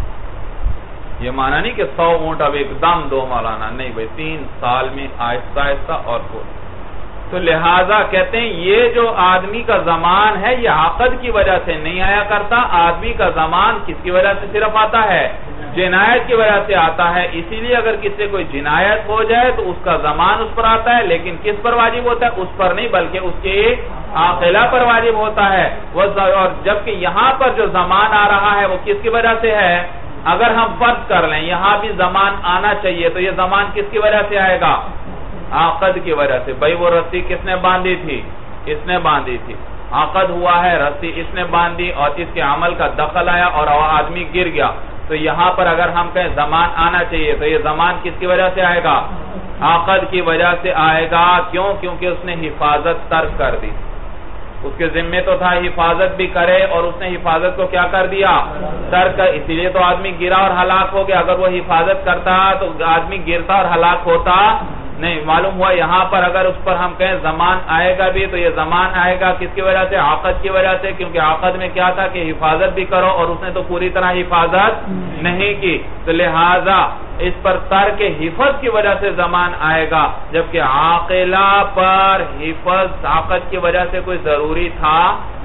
یہ مانا نہیں کہ سو اونٹ اب ایک دم دو مولانا, نہیں بھائی, تین سال میں آہستہ آہستہ اور پورا. تو لہٰذا کہتے ہیں یہ جو آدمی کا زمان ہے یہ عقد کی وجہ سے نہیں آیا کرتا. آدمی کا زمان کس کی وجہ سے صرف آتا ہے, جنایت کی وجہ سے آتا ہے. اسی لیے اگر کسی سے کوئی جنایت ہو جائے تو اس کا زمان اس پر آتا ہے, لیکن کس پر واجب ہوتا ہے, اس پر نہیں بلکہ اس کے عاقلہ پر واجب ہوتا ہے. اور جبکہ یہاں پر جو زمان آ رہا ہے وہ کس کی وجہ سے ہے, اگر ہم فرض کر لیں یہاں بھی زمان آنا چاہیے تو یہ زمان کس کی وجہ سے آئے گا, عقد کی وجہ سے. بھائی وہ رسی کس نے باندھی تھی, اس نے باندھی تھی, عقد ہوا ہے, رسی اس نے باندھی اور اس کے عمل کا دخل آیا اور آدمی گر گیا. تو یہاں پر اگر ہم کہیں زمان آنا چاہیے تو یہ زمان کس کی وجہ سے آئے گا, عقد کی وجہ سے آئے گا. کیوں, کیونکہ اس نے حفاظت ترک کر دی. اس کے ذمے تو تھا حفاظت بھی کرے اور اس نے حفاظت کو کیا کر دیا, ترک. اسی لیے تو آدمی گرا اور ہلاک ہو گیا. اگر وہ حفاظت کرتا تو آدمی گرتا اور ہلاک ہوتا نہیں. معلوم ہوا یہاں پر اگر اس پر ہم کہیں زمان آئے گا بھی تو یہ زمان آئے گا کس کی وجہ سے, عقد کی وجہ سے. کیونکہ عقد میں کیا تھا کہ حفاظت بھی کرو اور اس نے تو پوری طرح حفاظت نہیں کی, تو لہذا اس پر ترک حفظ کی وجہ سے زمان آئے گا. جبکہ عاقلہ پر حفظ عقد کی وجہ سے کوئی ضروری تھا,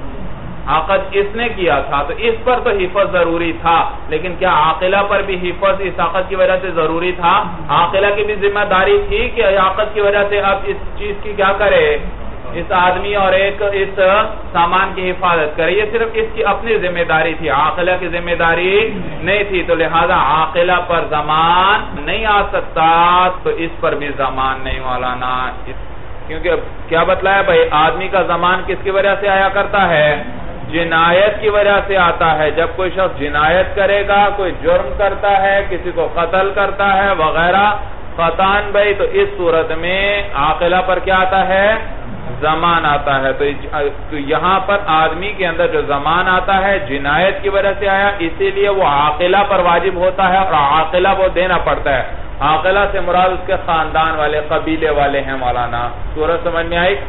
عقد اس نے کیا تھا تو اس پر تو حفظ ضروری تھا, لیکن کیا عاقلہ پر بھی حفظ اس عقد کی وجہ سے ضروری تھا؟ عاقلہ کی بھی ذمہ داری تھی کہ عقد کی وجہ سے اب اس چیز کی کیا کرے, اس آدمی اور ایک اس سامان کی حفاظت کرے. یہ صرف اس کی اپنی ذمہ داری تھی, عاقلہ کی ذمہ داری نہیں تھی. تو لہذا عاقلہ پر زمان نہیں آ سکتا, تو اس پر بھی زمان نہیں مولانا. کیونکہ کیا بتلایا بھائی, آدمی کا زمان کس کی وجہ سے آیا کرتا ہے, جنایت کی وجہ سے آتا ہے. جب کوئی شخص جنایت کرے گا, کوئی جرم کرتا ہے, کسی کو قتل کرتا ہے وغیرہ خطان بھائی, تو اس صورت میں عاقلہ پر کیا آتا ہے, زمان آتا ہے. تو یہاں پر آدمی کے اندر جو زمان آتا ہے جنایت کی وجہ سے آیا, اسی لیے وہ عاقلہ پر واجب ہوتا ہے اور عاقلہ وہ دینا پڑتا ہے. عاقلہ سے مراد اس کے خاندان والے, قبیلے والے ہیں مولانا. صورت سمجھ میں آئی؟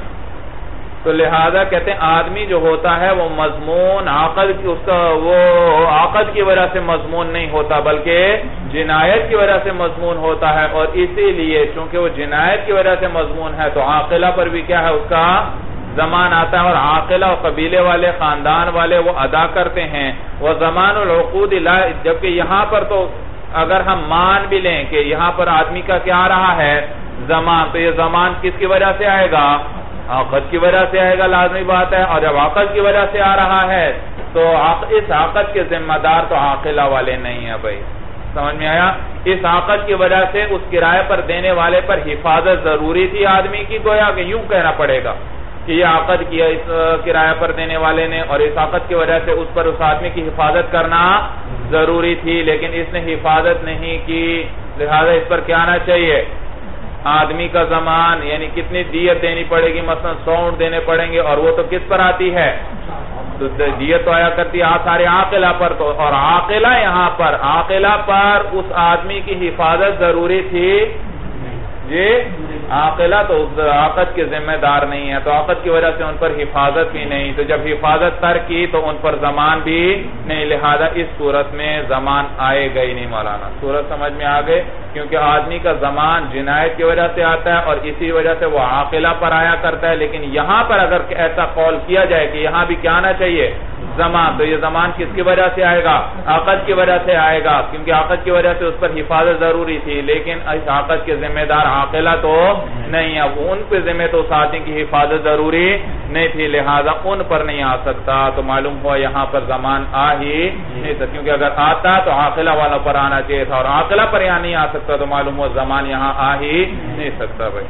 تو لہذا کہتے ہیں آدمی جو ہوتا ہے وہ مضمون عقد کی, اس کا وہ عقد کی وجہ سے مضمون نہیں ہوتا بلکہ جنایت کی وجہ سے مضمون ہوتا ہے. اور اسی لیے چونکہ وہ جنایت کی وجہ سے مضمون ہے تو عاقلہ پر بھی کیا ہے, اس کا زمان آتا ہے. اور عاقلہ اور قبیلے والے, خاندان والے وہ ادا کرتے ہیں. وہ زمان العقود لا, جبکہ یہاں پر تو اگر ہم مان بھی لیں کہ یہاں پر آدمی کا کیا آ رہا ہے, زمان, تو یہ زمان کس کی وجہ سے آئے گا, عقد کی وجہ سے آئے گا, لازمی بات ہے. اور جب عقد کی وجہ سے آ رہا ہے تو اس عقد کے ذمہ دار تو عاقلہ والے نہیں ہیں بھائی. سمجھ میں آیا؟ اس عقد کی وجہ سے اس کرائے پر دینے والے پر حفاظت ضروری تھی آدمی کی, گویا کہ یوں کہنا پڑے گا کہ یہ عقد کیا اس کرایہ پر دینے والے نے, اور اس عقد کی وجہ سے اس پر اس آدمی کی حفاظت کرنا ضروری تھی, لیکن اس نے حفاظت نہیں کی. لہذا اس پر کیا آنا چاہیے, آدمی کا زمان, یعنی کتنی دیت دینی پڑے گی, مثلا سو اونٹ دینے پڑیں گے. اور وہ تو کس پر آتی ہے, تو دیت تو آیا کرتی ہے سارے عاقلہ پر. تو اور عاقلہ یہاں پر, عاقلہ پر اس آدمی کی حفاظت ضروری تھی جی. عاقلہ تو اس عقد کے ذمہ دار نہیں ہے, تو عقد کی وجہ سے ان پر حفاظت بھی نہیں. تو جب حفاظت ترک کی تو ان پر زمان بھی نہیں, لہذا اس صورت میں زمان آئے گا ہی نہیں مولانا. صورت سمجھ میں آ گئے؟ کیونکہ آدمی کا زمان جنایت کی وجہ سے آتا ہے اور اسی وجہ سے وہ عاقلہ پر آیا کرتا ہے. لیکن یہاں پر اگر ایسا قول کیا جائے کہ یہاں بھی کیا آنا چاہیے؟ زمان، تو یہ زمان کس کی وجہ سے آئے گا؟ عقد کی وجہ سے آئے گا، کیونکہ عقد کی وجہ سے اس پر حفاظت ضروری تھی، لیکن اس عقد کے ذمہ دار عاقلہ تو نہیں ہے، ان پہ ذمہ تو اس آدمی کی حفاظت ضروری نہیں تھی، لہذا ان پر نہیں آ سکتا. تو معلوم ہوا یہاں پر زمان آ ہی نہیں سکتا، کیونکہ اگر آتا تو عاقلہ والوں پر آنا چاہیے تھا، اور عاقلہ پر یہاں نہیں آ سکتا تو معلوم ہوا زمان یہاں آ ہی نہیں سکتا. بھائی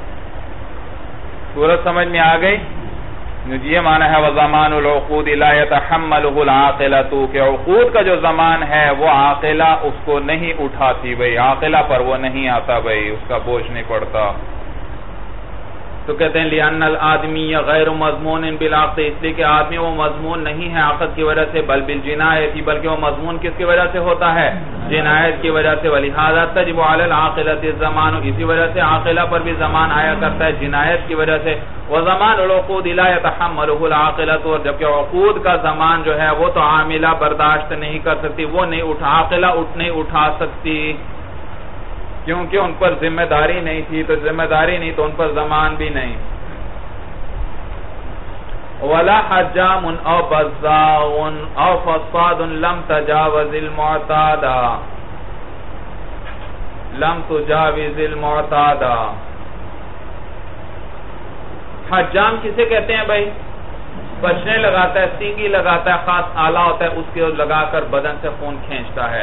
صورت سمجھ میں آ گئی؟ یہ معنی ہے وَزَمَانُ الْعُقُودِ لَا يَتَحَمَّلُهُ الْعَاقِلَةُ کہ عقود کا جو زمان ہے وہ عاقلہ اس کو نہیں اٹھاتی، بھئی عاقلہ پر وہ نہیں آتا، بھئی اس کا بوجھ نہیں پڑتا. تو کہتے ہیں لِأَنَّ الْآدْمِيَّ غَيْرُ مَضْمُونٍ بِالْعَقْدِ، اس لیے کہ آدمی وہ مضمون نہیں ہے عقد کی وجہ سے، بل بالجنایت، بلکہ وہ مضمون کس کی وجہ سے ہوتا ہے؟ جنایت کی وجہ سے. وَلِهَذَا تَجِبُ عَلَى الْعَاقِلَةِ الزَّمَانُ، اسی وجہ سے عاقلہ پر بھی زمان آیا کرتا ہے جنایت کی وجہ سے. وَزَمَانُ الْعُقُودِ لَا يَتَحَمَّلُهُ الْعَاقِلَةُ، اور جبکہ عقود کا زمان جو ہے وہ تو عاملہ برداشت نہیں کر سکتی، وہ نہیں اٹھا عاقلہ اٹھ نہیں اٹھا سکتی، کیونکہ ان پر ذمہ داری نہیں تھی، تو ذمہ داری نہیں تو ان پر زمان بھی نہیں. وَلَا حَجَّامٌ أَوْ بَزَّاغٌ أَوْ فَصَّادٌ لَمْ تَجَاوَزِ الْمُعْتَادَ لَمْ تُجَاوِزِ الْمُعْتَادَ. حجام کسے کہتے ہیں بھائی؟ بچنے لگاتا ہے، سینگی لگاتا ہے، خاص آلہ ہوتا ہے، اس کے لگا کر بدن سے خون کھینچتا ہے.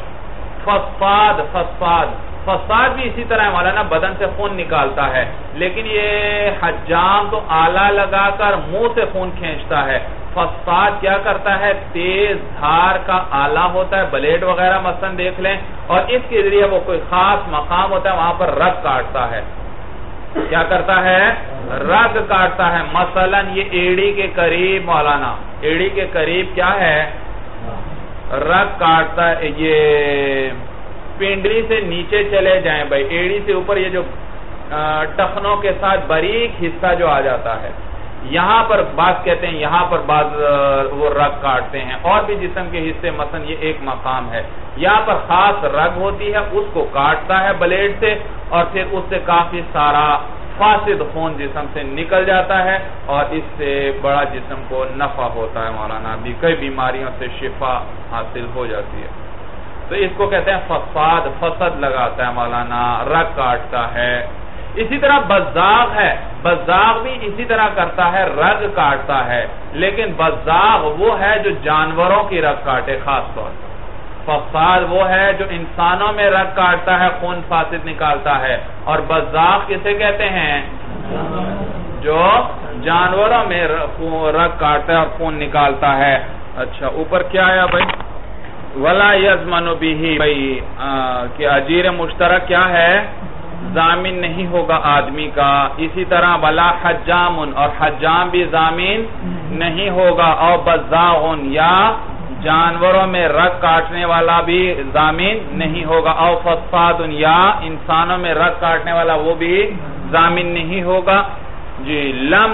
فصاد فصاد فصاد بھی اسی طرح مولانا بدن سے خون نکالتا ہے، لیکن یہ حجام تو آلہ لگا کر منہ سے خون کھینچتا ہے. فصاد کیا کرتا ہے؟ تیز دھار کا آلہ ہوتا ہے، بلیڈ وغیرہ مثلا دیکھ لیں، اور اس کے ذریعے وہ کوئی خاص مقام ہوتا ہے وہاں پر رگ کاٹتا ہے. کیا کرتا ہے؟ رگ کاٹتا ہے. مثلا یہ ایڑی کے قریب مولانا ایڑی کے قریب کیا ہے؟ رگ کاٹتا ہے. یہ پنڈلی سے نیچے چلے جائیں بھائی، ایڑی سے اوپر یہ جو ٹخنوں کے ساتھ باریک حصہ جو آ جاتا ہے، یہاں پر بعض کہتے ہیں یہاں پر بعض وہ رگ کاٹتے ہیں. اور بھی جسم کے حصے، مثلا یہ ایک مقام ہے، یہاں پر خاص رگ ہوتی ہے، اس کو کاٹتا ہے بلیڈ سے، اور پھر اس سے کافی سارا فاسد خون جسم سے نکل جاتا ہے، اور اس سے بڑا جسم کو نفع ہوتا ہے مولانا، بھی کئی بیماریوں سے شفا حاصل ہو جاتی ہے. تو اس کو کہتے ہیں فساد، فسد لگاتا ہے مولانا، رگ کاٹتا ہے. اسی طرح بزاغ ہے، بزاغ بھی اسی طرح کرتا ہے، رگ کاٹتا ہے، لیکن بزاغ وہ ہے جو جانوروں کی رگ کاٹے خاص طور. فساد وہ ہے جو انسانوں میں رگ کاٹتا ہے، خون فاسد نکالتا ہے. اور بزاغ کسے کہتے ہیں؟ جو جانوروں میں رگ کاٹتا ہے اور خون نکالتا ہے. اچھا اوپر کیا آیا بھائی؟ وَلَا يَزْمَنُ بِهِ، بھائی کہ اجیر مشترک کیا ہے؟ ضامن نہیں ہوگا آدمی کا. اسی طرح وَلَا حَجَّامٌ، اور حجام بھی ضامن نہیں ہوگا. او بَزَّاغٌ، یا جانوروں میں رگ کاٹنے والا بھی ضامن نہیں ہوگا. او فصاد، یا انسانوں میں رگ کاٹنے والا وہ بھی ضامن نہیں ہوگا. جی لم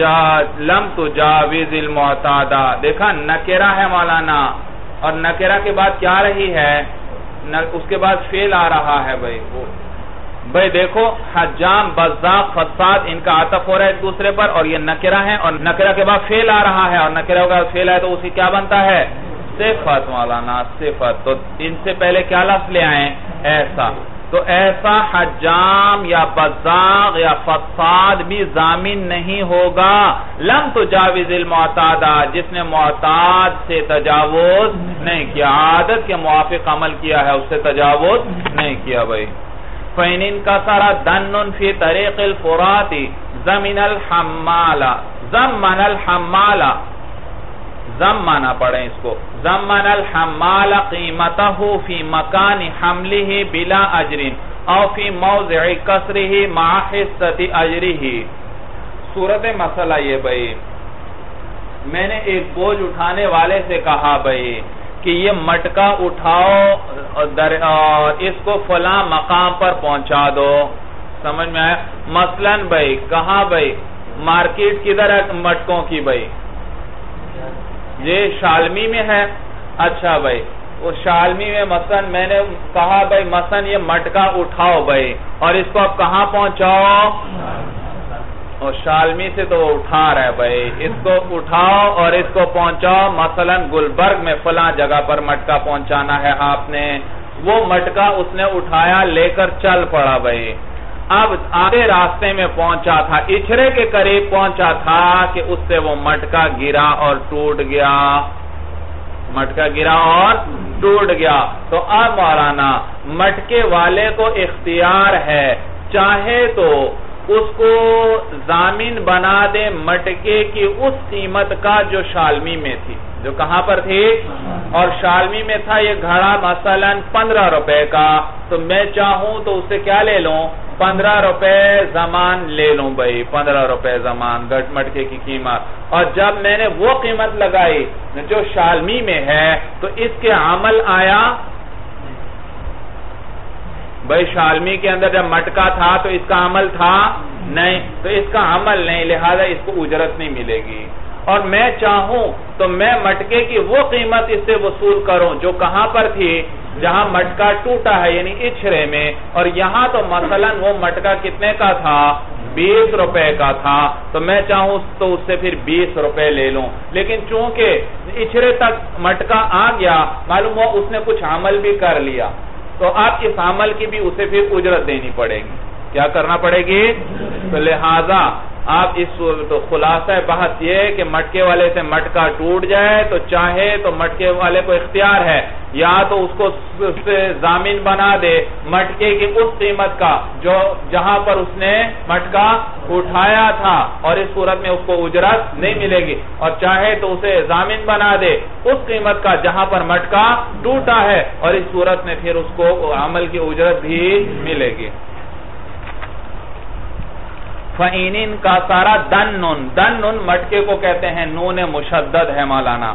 تجاوز المعتادہ، دیکھا نکرہ ہے مولانا، اور نکرہ کے بعد کیا رہی ہے؟ اس کے بعد فعل آ رہا ہے. بھائی بھائی دیکھو حجام، بزاغ، فساد، ان کا عطف ہو رہا ہے ایک دوسرے پر، اور یہ نکرہ ہے، اور نکرہ کے بعد فعل آ رہا ہے، اور نکرہ کا فعل ہے تو اسی کیا بنتا ہے؟ صفت مولانا، صفت. تو ان سے پہلے کیا لفظ لے آئیں؟ ایسا. تو ایسا حجام یا بزاغ یا فساد بھی ضامن نہیں ہوگا. لم تجاوز المعتادہ، جس نے معتاد سے تجاوز نہیں کیا، عادت کے موافق عمل کیا ہے، اس سے تجاوز نہیں کیا. بھائی فَإِنْ انْكَسَرَ دَنٌّ فِي طَرِيقِ الْفُرَاتِ زَمِنَ الْحَمَّالَ زَمَّنَ الْحَمَّالَ زمانہ پڑھیں اس کو، زمن الحمال قیمتہ فی مکان حملہ بلا اجر او فی موضع کسرہ مع حصۃ اجرہ. صورت مسئلہ یہ بھائی، میں نے ایک بوجھ اٹھانے والے سے کہا بھائی کہ یہ مٹکا اٹھاؤ اور اس کو فلاں مقام پر پہنچا دو. سمجھ میں آیا؟ مثلا بھائی کہاں بھائی؟ مارکیٹ کدھر ہے مٹکوں کی بھائی؟ یہ شالمی میں ہے. اچھا بھائی اس شالمی میں مثلا میں نے کہا بھائی مثلا یہ مٹکا اٹھاؤ بھائی اور اس کو اب کہاں پہنچاؤ، اور شالمی سے تو وہ اٹھا رہا ہے بھائی، اس کو اٹھاؤ اور اس کو پہنچاؤ مثلا گلبرگ میں فلاں جگہ پر مٹکا پہنچانا ہے آپ نے، وہ مٹکا اس نے اٹھایا لے کر چل پڑا بھائی، اب آگے راستے میں پہنچا تھا، اچھرے کے قریب پہنچا تھا کہ اس سے وہ مٹکا گرا اور ٹوٹ گیا، مٹکا گرا اور ٹوٹ گیا۔ تو اب مولانا مٹکے والے کو اختیار ہے، چاہے تو اس کو ضامن بنا دے مٹکے کی اس قیمت کا جو شالمی میں تھی، جو کہاں پر تھی، اور شالمی میں تھا یہ گھڑا مثلا پندرہ روپے کا، تو میں چاہوں تو اسے کیا لے لوں، پندرہ روپے زمان لے لوں بھائی، پندرہ روپے زمان گھٹ مٹکے کی قیمت، اور جب میں نے وہ قیمت لگائی جو شالمی میں ہے تو اس کے عمل آیا بھائی، شالمی کے اندر جب مٹکا تھا تو اس کا عمل تھا نہیں، تو اس کا عمل نہیں، لہذا اس کو اجرت نہیں ملے گی، اور میں چاہوں تو میں مٹکے کی وہ قیمت اس سے وصول کروں جو کہاں پر تھی، جہاں مٹکا ٹوٹا ہے یعنی اچھرے میں، اور یہاں تو مثلا وہ مٹکا کتنے کا تھا، بیس روپے کا تھا، تو میں چاہوں تو اس سے پھر بیس روپے لے لوں، لیکن چونکہ اچھرے تک مٹکا آ گیا، معلوم ہوا اس نے کچھ عمل بھی کر لیا، تو آپ اس عمل کی بھی اسے پھر اجرت دینی پڑے گی، کیا کرنا پڑے گی، تو لہذا آپ اس تو خلاصہ بحث یہ ہے کہ مٹکے والے سے مٹکا ٹوٹ جائے تو چاہے تو مٹکے والے کو اختیار ہے یا تو اس کو ضامن بنا دے مٹکے کی اس قیمت کا جو جہاں پر اس نے مٹکا اٹھایا تھا، اور اس صورت میں اس کو اجرت نہیں ملے گی، اور چاہے تو اسے ضامن بنا دے اس قیمت کا جہاں پر مٹکا ٹوٹا ہے، اور اس صورت میں پھر اس کو عمل کی اجرت بھی ملے گی۔ فَإِنٍ کا سارا دن نون، دن نون مٹکے کو کہتے ہیں نون مشدد ہے مولانا۔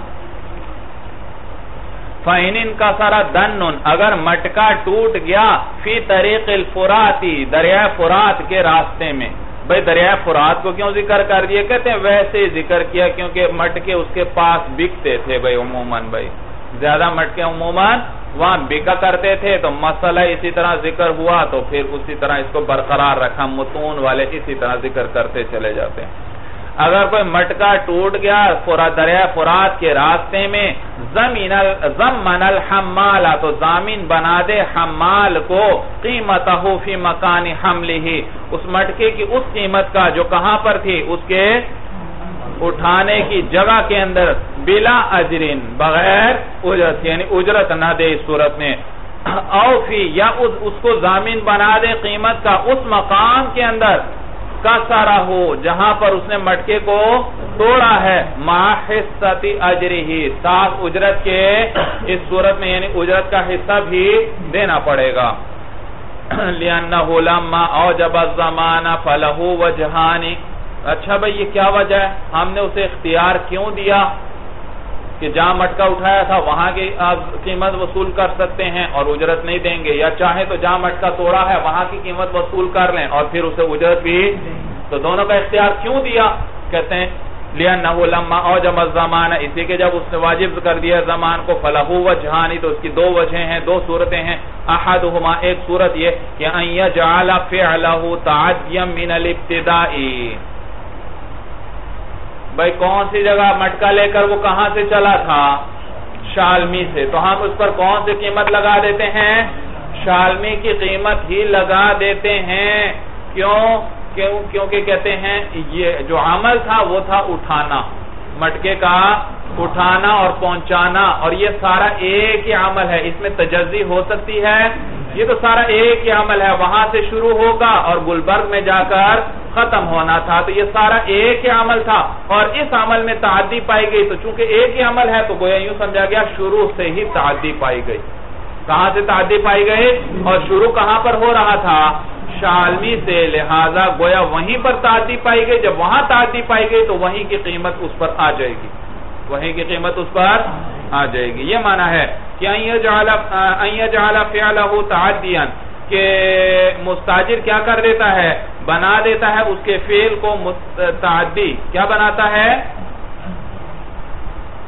فَإِنٍ کا سارا دن نون، اگر مٹکا ٹوٹ گیا فی طریق الفراتی، دریائے فرات کے راستے میں، بھئی دریائے فرات کو کیوں ذکر کر دیا، کہتے ہیں ویسے ہی ذکر کیا کیونکہ مٹکے اس کے پاس بکتے تھے بھئی، عموماً بھئی زیادہ مٹکے عموماً وہاں بکا کرتے تھے، تو مسئلہ اسی طرح ذکر ہوا تو پھر اسی طرح اس کو برقرار رکھا، متون والے اسی طرح ذکر کرتے چلے جاتے ہیں۔ اگر کوئی مٹکا ٹوٹ گیا دریائے فرات کے راستے میں، ضمن الحمال، تو ضامن بنا دے حمال کو قیمتہ فی مکان حملہ، اس مٹکے کی اس قیمت کا جو کہاں پر تھی، اس کے اٹھانے کی جگہ کے اندر، بلا اجرین، بغیر اجرت، یعنی اجرت نہ دے اس صورت میں، او فی، یا اس کو ضامن بنا دے قیمت کا اس مقام کے اندر، کسرہ ہو، جہاں پر اس نے مٹکے کو توڑا ہے، مع حصۃ اجرہ، ساتھ اجرت کے، اس صورت میں یعنی اجرت کا حصہ بھی دینا پڑے گا۔ لِأَنَّهُ لَمَّا أَوْجَبَ الزَّمَانَ فَلَهُ وَجْهَانِ، اچھا بھئی یہ کیا وجہ ہے، ہم نے اسے اختیار کیوں دیا کہ جہاں مٹکا اٹھایا تھا وہاں کی قیمت وصول کر سکتے ہیں اور اجرت نہیں دیں گے، یا چاہے تو جہاں مٹکا توڑا ہے وہاں کی قیمت وصول کر لیں اور پھر اسے اجرت بھی، تو دونوں کا اختیار کیوں دیا، کہتے ہیں لِأَنَّهُ لَمَّا أَوْجَبَ الزَّمَانَ، اسی کے جب اس نے واجب کر دیا زمان کو، فَلَهُ وَجْهَانِ، تو اس کی دو وجہیں ہیں، دو صورتیں ہیں، احدہما، ایک صورت یہ کہ أَن يَجْعَلَ فِعْلَهُ تَعَدِّيًا مِنَ الْإِبْتِدَاءِ، بھئی کون سی جگہ مٹکا لے کر وہ کہاں سے چلا تھا، شالمی سے، تو ہم اس پر کون سی قیمت لگا دیتے ہیں، شالمی کی قیمت ہی لگا دیتے ہیں، کیوں کیونکہ کہتے ہیں یہ جو عمل تھا وہ تھا اٹھانا، مٹکے کا اٹھانا اور پہنچانا، اور یہ سارا ایک ہی عمل ہے، اس میں تجزی ہو سکتی ہے، یہ تو سارا ایک ہی عمل ہے، وہاں سے شروع ہوگا اور گلبرگ میں جا کر ختم ہونا تھا، تو یہ سارا ایک ہی عمل تھا، اور اس عمل میں تعدی پائی گئی، تو چونکہ ایک ہی عمل ہے تو گویا یوں سمجھا گیا شروع سے ہی تعدی پائی گئی، کہاں سے تعدی پائی گئی، اور شروع کہاں پر ہو رہا تھا، شالمی سے، لہذا گویا وہیں پر تعدی پائی گئی، جب وہاں تعدی پائی گئی تو وہیں کی قیمت اس پر آ جائے گی، وہیں کی قیمت اس پر آ جائے گی، یہ معنی ہے کہ أَن يَجْعَلَ فِعْلَهُ تَعَدِّيًا، کہ مستاجر کیا کر دیتا ہے، بنا دیتا ہے اس کے فعل کو تعدی، کیا بناتا ہے،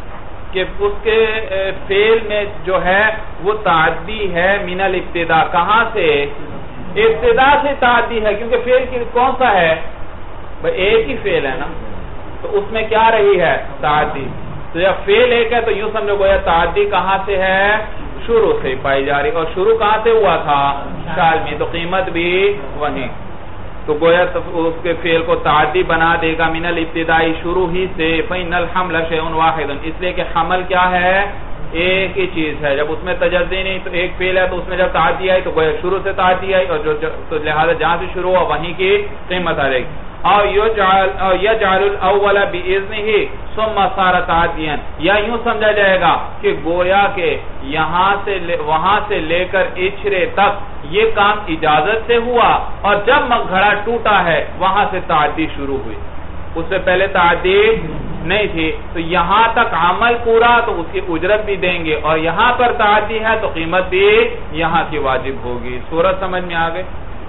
کہ اس کے فعل میں جو ہے وہ تعدی ہے من الابتدا. کہاں سے؟ ابتدا سے تعدی ہے، کیونکہ فعل کون سا ہے؟ ایک ہی فعل ہے نا، تو اس میں کیا رہی ہے؟ تعدی. تو جب فعل ایک ہے تو یوں سمجھو گویا تعدی کہاں سے ہے؟ شروع سے پائی جا رہی. اور شروع کہاں سے ہوا تھا؟ شال میں. تو قیمت بھی وہیں. تو گویا اس کے فعل کو تعدی بنا دے گا من الابتدائی، شروع ہی سے. فإن الحمل شيء واحد، اس لیے کہ حمل کیا ہے؟ ایک ہی چیز ہے. جب اس میں تجزی نہیں تو ایک فعل ہے، تو اس میں جب تعدی آئی تو گویا شروع سے تعدی آئی، اور جو تو لہذا جہاں سے شروع ہوا وہیں کی قیمت آ رہے گی. او یجعل الاول باذنہ ثم صار تعدیا، یا یوں سمجھا جائے گا کہ گویا کہ یہاں سے وہاں سے لے کر اچھرے تک یہ کام اجازت سے ہوا، اور جب گھڑا ٹوٹا ہے وہاں سے تعدی شروع ہوئی. اس سے پہلے تعدی نہیں تھی. تو یہاں تک عمل پورا تو اس کی اجرت بھی دیں گے، اور یہاں پر تعدی ہے تو قیمت بھی یہاں کی واجب ہوگی. صورت سمجھ میں آ گئی؟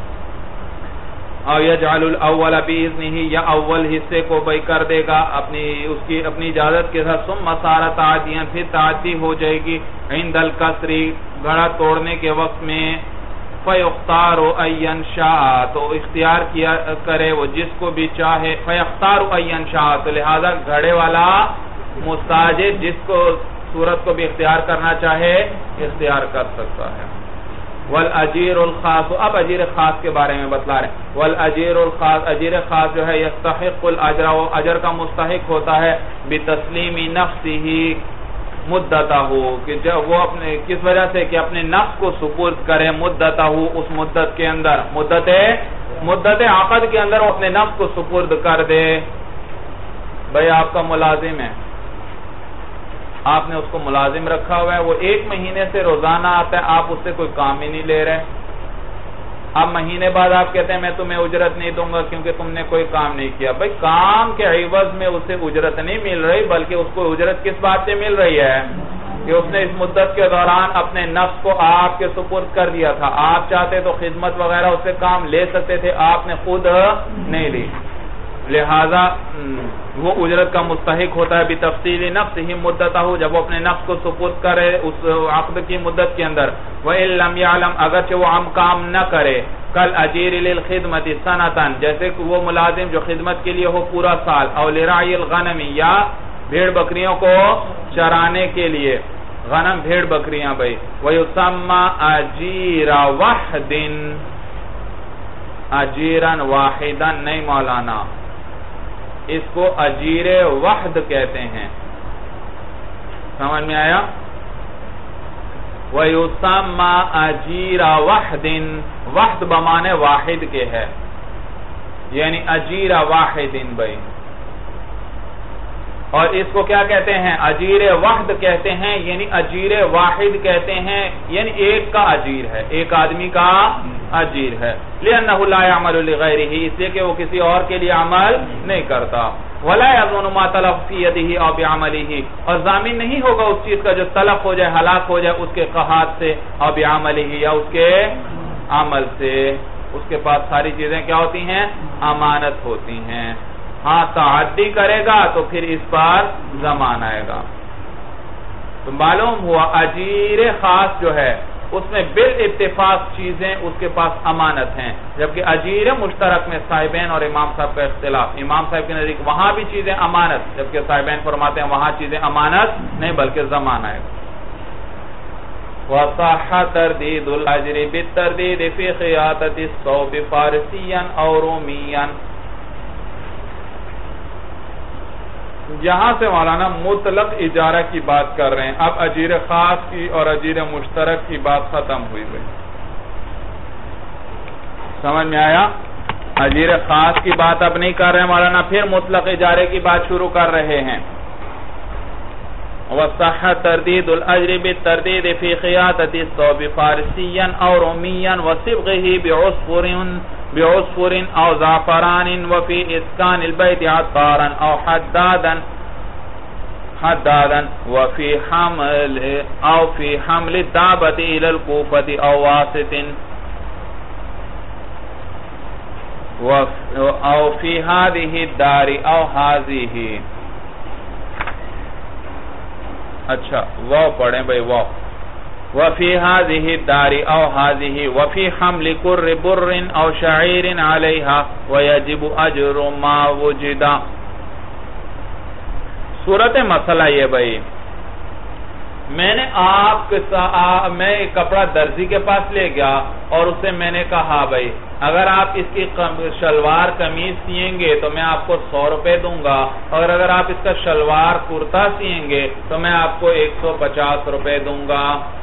او یجعل الاول باذنہ، یا اول حصے کو بھئی کر دے گا اپنی اس کی اپنی اجازت کے ساتھ. ثم صار تعدیا، پھر تعدی ہو جائے گی عند الکسر، گھڑا توڑنے کے وقت میں. فیختار ان شاء، تو اختیار کیا کرے وہ جس کو بھی چاہے. فیختار ان شاء، تو لہذا گھڑے والا مستاجر جس کو صورت کو بھی اختیار کرنا چاہے اختیار کر سکتا ہے. والاجیر الخاص، اب اجیر خاص کے بارے میں بتلا رہے ہیں. والاجیر الخاص، اجیر خاص جو ہے یستحق الاجر، وہ اجر کا مستحق ہوتا ہے بتسلیم نفسہ مدتہ، کہ جب وہ اپنے کس وجہ سے کہ اپنے نفس کو سپرد کرے مدتہ، اس مدت کے اندر، مدت مدت عقد کے اندر وہ اپنے نفس کو سپرد کر دے. بھئی آپ کا ملازم ہے، آپ نے اس کو ملازم رکھا ہوا ہے، وہ ایک مہینے سے روزانہ آتا ہے، آپ اس سے کوئی کام ہی نہیں لے رہے. اب مہینے بعد آپ کہتے ہیں میں تمہیں اجرت نہیں دوں گا کیونکہ تم نے کوئی کام نہیں کیا. بھئی کام کے عوض میں اسے اجرت نہیں مل رہی، بلکہ اس کو اجرت کس بات سے مل رہی ہے کہ اس نے اس مدت کے دوران اپنے نفس کو آپ کے سپرد کر دیا تھا. آپ چاہتے تو خدمت وغیرہ اس سے کام لے سکتے تھے، آپ نے خود نہیں لی، لہذا وہ اجرت کا مستحق ہوتا ہے بتفصیل نفسہ مدتہ، جب وہ اپنے نفس کو سپرد کرے اس عقد کی مدت کے اندر. وَإِن لَمْ يَعْلَمْ، اگرچہ وہ عام کام نہ کرے. کالأجیر للخدمت سنتاً، جیسے کہ وہ ملازم جو خدمت کے لیے ہو پورا سال. او لرعی الغنم، یا بھیڑ بکریوں کو چرانے کے لیے. غنم بھیڑ بکریاں بھئی. وَيُسَمَّى أَجِيرَ وَحْدٍ، اجیرن واحدن نہیں مولانا، اس کو اجیر وحد کہتے ہیں. سمجھ میں آیا؟ وَيُسَمَّى أَجِيرَ وَحْدٍ، وحد بمانے واحد کے ہے، یعنی اجیر واحد بھئی. اور اس کو کیا کہتے ہیں؟ اجیر وحد کہتے ہیں، یعنی اجیر واحد کہتے ہیں، یعنی ایک کا اجیر ہے، ایک آدمی کا اجیر ہے. لِأَنَّهُ لَا يَعْمَلُ لِغَيْرِهِ، اس لیے کہ وہ کسی اور کے لیے عمل نہیں کرتا. وَلَا يَظُنُ مَا تَلَفْ فِي يَدِهِ أَوْ بِعَمَلِهِ، اور ضامن نہیں ہوگا اس چیز کا جو تلف ہو جائے، ہلاک ہو جائے اس کے ہاتھ سے، أَوْ بِعَمَلِهِ، یا اس کے عمل سے. اس کے پاس ساری چیزیں کیا ہوتی ہیں؟ امانت ہوتی ہیں. ہاں تعدی کرے گا تو پھر اس پر ضمان آئے گا. تو معلوم ہوا اجیر خاص جو ہے اس میں بالاتفاق چیزیں اس کے پاس امانت ہیں، جبکہ اجیر مشترک میں صاحبین اور امام صاحب کا اختلاف. امام صاحب کے نزدیک وہاں بھی چیزیں امانت، جبکہ صاحبین فرماتے ہیں وہاں چیزیں امانت نہیں بلکہ ضمان آئے گا. وَصَحَّ تَرْدِيدُ الْأَجْرِ بِالتَّرْدِيدِ فِي خِيَاطَةِ الصَّوْبِ فَارِسِيًّا أَوْ رُومِيًّا. یہاں سے مولانا مطلق اجارہ کی بات کر رہے ہیں. اب اجیر خاص کی اور اجیر مشترک کی بات ختم ہوئی ہوئی. سمجھ میں آیا؟ اجیر خاص کی بات اب نہیں کر رہے ہیں مولانا، پھر مطلق اجارے کی بات شروع کر رہے ہیں. وَصَحَّ تَرْدِيدُ الْأَجْرِ بِالتَّرْدِيدِ فِي خِيَاطَةِ الصَّوْبِ فَارِسِيًّا أَوْ رُومِيًّا وَصِبْغِهِ بِعُصْفُرٍ بعصفر او زعفران وفي اسكان البيت عطارا او حدادا حدادا وفي حمل او في حمل الدابة الى الكوفة او واسط او في هذه الدار او هذه. اچھا واو پڑھیں بھئی واو. وفی هذه الدار او هذه وفی حمل کر بر او شعیر علیہا ویجب اجر ما وجدا. صورت مسئلہ یہ بھئی، میں نے آپ کے ساتھ میں کپڑا درزی کے پاس لے گیا اور اسے میں نے کہا بھئی اگر آپ اس کی شلوار قمیض سیئیں گے تو میں آپ کو سو روپے دوں گا، اور اگر آپ اس کا شلوار کرتا سیئیں گے تو میں آپ کو ایک سو پچاس روپے دوں گا.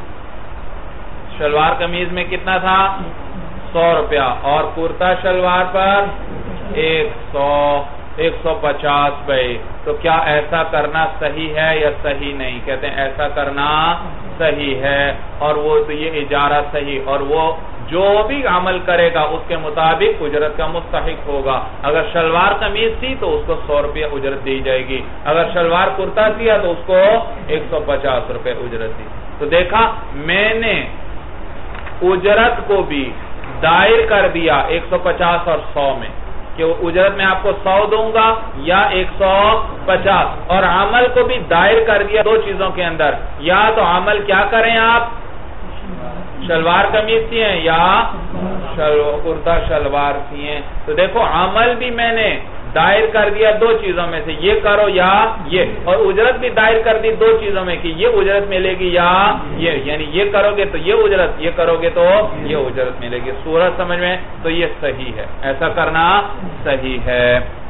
شلوار قمیض میں کتنا تھا؟ سو روپیہ، اور کرتا شلوار پر ایک سو ایک سو پچاس بھائی. تو کیا ایسا کرنا صحیح ہے یا صحیح نہیں؟ کہتے ہیں ایسا کرنا صحیح ہے، اور وہ تو یہ اجارہ صحیح، اور وہ جو بھی عمل کرے گا اس کے مطابق اجرت کا مستحق ہوگا. اگر شلوار قمیض تھی تو اس کو سو روپیہ اجرت دی جائے گی، اگر شلوار کرتا تھیا تو اس کو ایک سو پچاس روپے اجرت دی. تو دیکھا میں نے اجرت کو بھی دائر کر دیا ایک سو پچاس اور سو میں، کہ اجرت میں آپ کو سو دوں گا یا ایک سو پچاس، اور عمل کو بھی دائر کر دیا دو چیزوں کے اندر. یا تو عمل کیا کریں آپ؟ شلوار قمیض سیئیں یا کرتا شلوار سیئیں. تو دیکھو عمل بھی میں نے دائر کر دیا دو چیزوں میں سے، یہ کرو یا یہ، اور اجرت بھی دائر کر دی دو چیزوں میں کہ یہ اجرت ملے گی یا یہ، یعنی یہ کرو گے تو یہ اجرت، یہ کرو گے تو یہ اجرت ملے گی. صورت سمجھ میں؟ تو یہ صحیح ہے، ایسا کرنا صحیح ہے.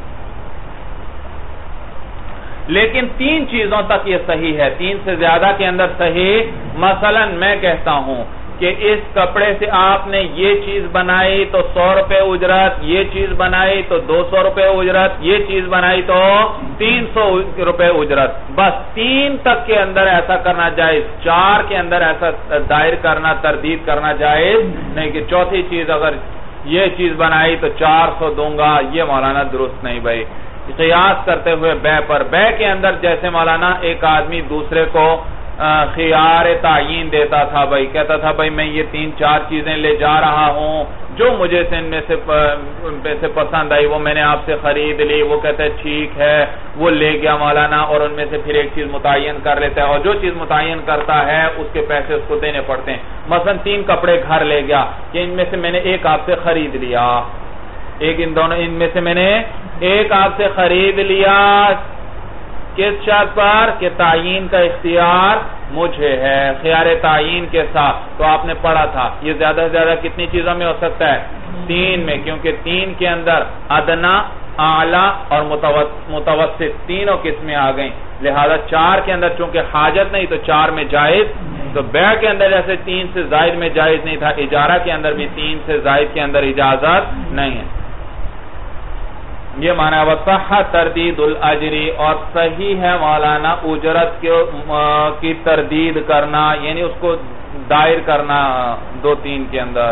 لیکن تین چیزوں تک یہ صحیح ہے، تین سے زیادہ کے اندر صحیح. مثلا میں کہتا ہوں کہ اس کپڑے سے آپ نے یہ چیز بنائی تو سو روپے اجرت، یہ چیز بنائی تو دو سو روپے اجرت، یہ چیز بنائی تو تین سو روپے اجرت. بس تین تک کے اندر ایسا کرنا جائز، چار کے اندر ایسا دائر کرنا تردید کرنا جائز نہیں کہ چوتھی چیز اگر یہ چیز بنائی تو چار سو دوں گا. یہ مولانا درست نہیں بھائی. قیاس کرتے ہوئے بے پر، بے کے اندر جیسے مولانا ایک آدمی دوسرے کو خیار تعین دیتا تھا بھائی، کہتا تھا بھائی میں یہ تین چار چیزیں لے جا رہا ہوں، جو مجھے سے ان میں سے پسند آئی وہ میں نے آپ سے خرید لی. وہ کہتا ہے ٹھیک ہے، وہ لے گیا مولانا، اور ان میں سے پھر ایک چیز متعین کر لیتا ہے، اور جو چیز متعین کرتا ہے اس کے پیسے اس کو دینے پڑتے ہیں. مثلا تین کپڑے گھر لے گیا کہ ان میں سے میں نے ایک آپ سے خرید لیا، ایک ان دونوں ان میں سے میں نے ایک آپ سے خرید لیا. کس شرط پر؟ کہ تعین کا اختیار مجھے ہے، خیار تعین کے ساتھ. تو آپ نے پڑھا تھا یہ زیادہ سے زیادہ کتنی چیزوں میں ہو سکتا ہے؟ تین میں، کیونکہ تین کے اندر ادنا، اعلیٰ اور متوسط تینوں قسمیں آ گئیں. لہذا چار کے اندر چونکہ حاجت نہیں تو چار میں جائز. تو بیع کے اندر جیسے تین سے زائد میں جائز نہیں تھا، اجارہ کے اندر بھی تین سے زائد کے اندر اجازت نہیں ہے. یہ معنی وصح تردید الاجری، اور صحیح ہے مولانا اجرت کی تردید کرنا، یعنی اس کو دائر کرنا دو تین کے اندر.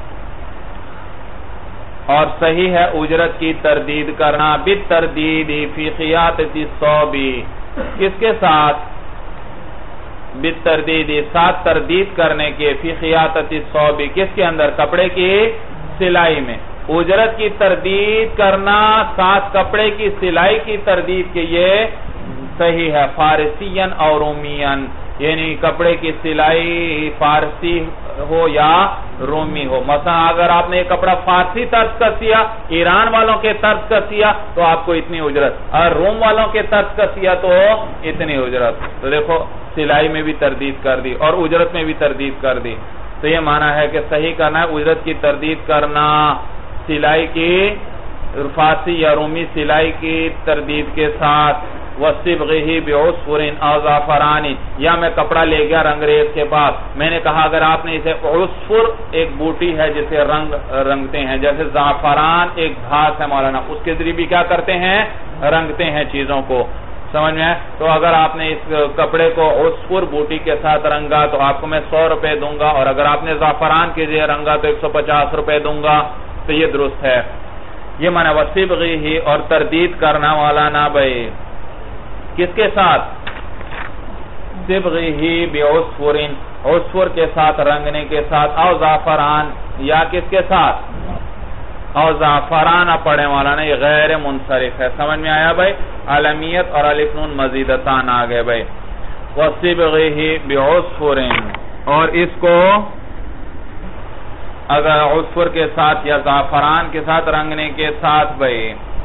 اور صحیح ہے اجرت کی تردید کرنا بالتردید فی خیاطۃ الثوب. کس کے ساتھ؟ بالتردید، ساتھ تردید کرنے کے، فی خیاطۃ الثوب، کس کے اندر؟ کپڑے کی سلائی میں. اجرت کی تردید کرنا ساتھ کپڑے کی سلائی کی تردید کے یہ صحیح ہے، فارسین اور رومین، یعنی کپڑے کی سلائی فارسی ہو یا رومی ہو. مثلا اگر آپ نے یہ کپڑا فارسی طرز کا سیا، ایران والوں کے طرز کا سیا تو آپ کو اتنی اجرت، اور روم والوں کے طرز کا سیا تو اتنی اجرت. تو دیکھو سلائی میں بھی تردید کر دی اور اجرت میں بھی تردید کر دی. تو یہ معنی ہے کہ صحیح کرنا ہے اجرت کی تردید کرنا سلائی کی فارسی یا رومی سلائی کی تردید کے ساتھ. وَصِبْغِهِ بِعُصْفُرٍ أَوْ زَعْفَرَانٍ، یا میں کپڑا لے گیا رنگریز کے پاس، میں نے کہا اگر آپ نے اسے عصفر ایک بوٹی ہے جسے رنگ رنگتے ہیں، جیسے زعفران ایک گھاس ہے مولانا، اس کے ذریعے بھی کیا کرتے ہیں؟ رنگتے ہیں چیزوں کو. سمجھ میں ہے؟ تو اگر آپ نے اس کپڑے کو عصفر بوٹی کے ساتھ رنگا تو آپ کو میں سو روپے دوں گا، اور اگر آپ نے زعفران کے ذریعے رنگا تو ایک سو پچاس روپے دوں گا. تو یہ درست ہے. یہ معنی وَصِبْغِهِ، اور تردید کرنا مولانا بھائی کس کے ساتھ؟ صِبْغِهِ بِعُصْفُرٍ، عصفر کے ساتھ رنگنے کے ساتھ، او زعفران، یا کس کے ساتھ؟ او زعفران پڑھے مولانا، یہ غیر منصرف ہے. سمجھ میں آیا بھائی؟ علمیت اور الف نون مزیدتان آگئے بھائی. وَصِبْغِهِ بِعُصْفُرٍ، اور اس کو اگر عصفر کے ساتھ یا زعفران کے ساتھ رنگنے کے ساتھ بھئی،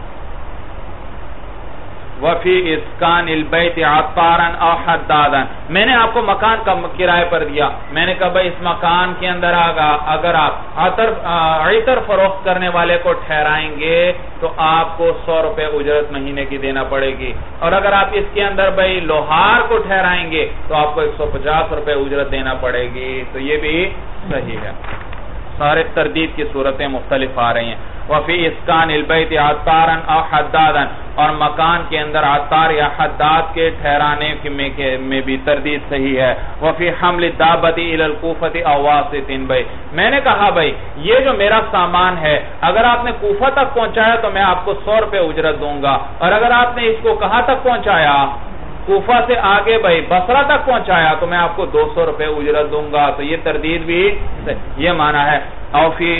وفی اسکان البیت عطارا او حدادا، میں نے آپ کو مکان کا کرائے پر دیا، میں نے کہا بھئی اس مکان کے اندر آگا اگر آپ عطر عطر فروخت کرنے والے کو ٹھہرائیں گے تو آپ کو سو روپے اجرت مہینے کی دینا پڑے گی، اور اگر آپ اس کے اندر بھئی لوہار کو ٹھہرائیں گے تو آپ کو ایک سو پچاس روپے اجرت دینا پڑے گی، تو یہ بھی صحیح ہے۔ سارے تردید کی صورتیں مختلف آ رہی ہیں۔ وفی اسکان البیت عطارا او حدادا، اور مکان کے اندر عطار یا حداد کے ٹھہرانے میں بھی تردید صحیح ہے۔ وفی حمل الدابۃ الی الکوفۃ او واسط، بھائی میں نے کہا بھائی یہ جو میرا سامان ہے اگر آپ نے کوفہ تک پہنچایا تو میں آپ کو سو روپے اجرت دوں گا، اور اگر آپ نے اس کو کہاں تک پہنچایا، کوفہ سے آگے بھائی بصرہ تک پہنچایا تو میں آپ کو دو سو روپے اجرت دوں گا، تو یہ تردید بھی یہ معنی ہے۔ او فی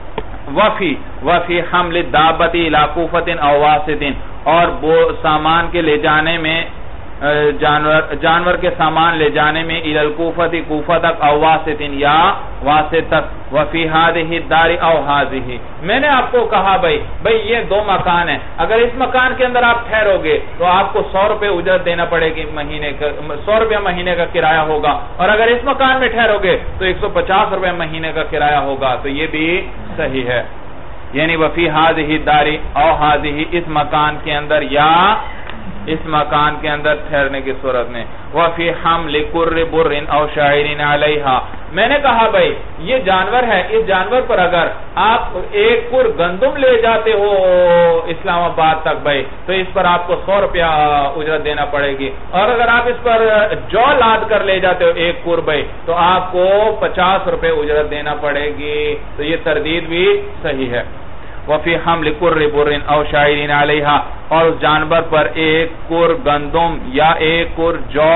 وفی وفی حمل الدابۃ الی کوفۃ او واسط، اور وہ سامان کے لے جانے میں جانور جانور کے سامان لے جانے میں الی الکوفۃ کوفہ تک او واسط یا واسط تک، وفی ہذہ الدار او ہذہ، میں نے آپ کو کہا بھائی بھائی یہ دو مکان ہیں، اگر اس مکان کے اندر آپ ٹھہرو گے تو آپ کو سو روپے اجرت دینا پڑے گی، مہینے کا سو روپے مہینے کا کرایہ ہوگا، اور اگر اس مکان میں ٹھہرو گے تو ایک سو پچاس روپے مہینے کا کرایہ ہوگا، تو یہ بھی صحیح ہے۔ یعنی وفی ہذہ الدار او ہذہ، اس مکان کے اندر یا اس مکان کے اندر ٹھہرنے کی صورت میں۔ وفی حمل کر بر او شعیر علیہا، میں نے کہا بھائی یہ جانور ہے، اس جانور پر اگر آپ ایک کر گندم لے جاتے ہو اسلام آباد تک بھائی تو اس پر آپ کو سو روپیہ اجرت دینا پڑے گی، اور اگر آپ اس پر جو لاد کر لے جاتے ہو ایک کر بھائی تو آپ کو پچاس روپے اجرت دینا پڑے گی، تو یہ تردید بھی صحیح ہے۔ وفی حمل کر بر او شعیر علیہا، اور اس جانور پر ایک کر گندم یا ایک کر جو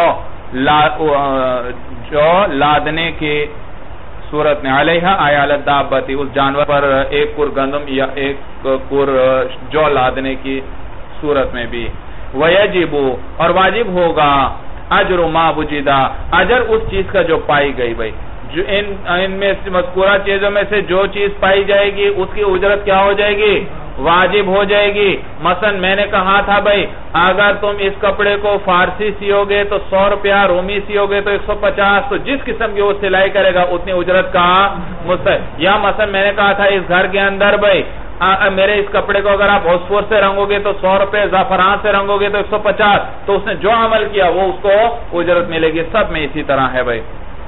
جو لادنے کی صورت میں، علیہا آیا الدابۃ، اس جانور پر ایک کر گندم یا ایک کر جو لادنے کی صورت میں بھی۔ ویجب، اور واجب ہوگا، اجر ما وجدا، اجر اس چیز کا جو پائی گئی بھائی، جو ان ان میں مذکورہ چیزوں میں سے جو چیز پائی جائے گی اس کی اجرت کیا ہو جائے گی، واجب ہو جائے گی۔ مثلا میں نے کہا تھا بھائی اگر تم اس کپڑے کو فارسی سیو گے تو سو روپیہ، رومی سیو گے تو ایک سو پچاس، تو جس قسم کی وہ سلائی کرے گا اتنی اجرت کا مستحق۔ یا مثلا میں نے کہا تھا اس گھر کے اندر بھائی میرے اس کپڑے کو اگر آپ عصفور سے رنگو گے تو سو روپے، زعفران سے رنگو گے تو ایک سو پچاس، تو اس نے جو عمل کیا وہ اس کو اجرت ملے گی، سب میں اسی طرح ہے بھائی۔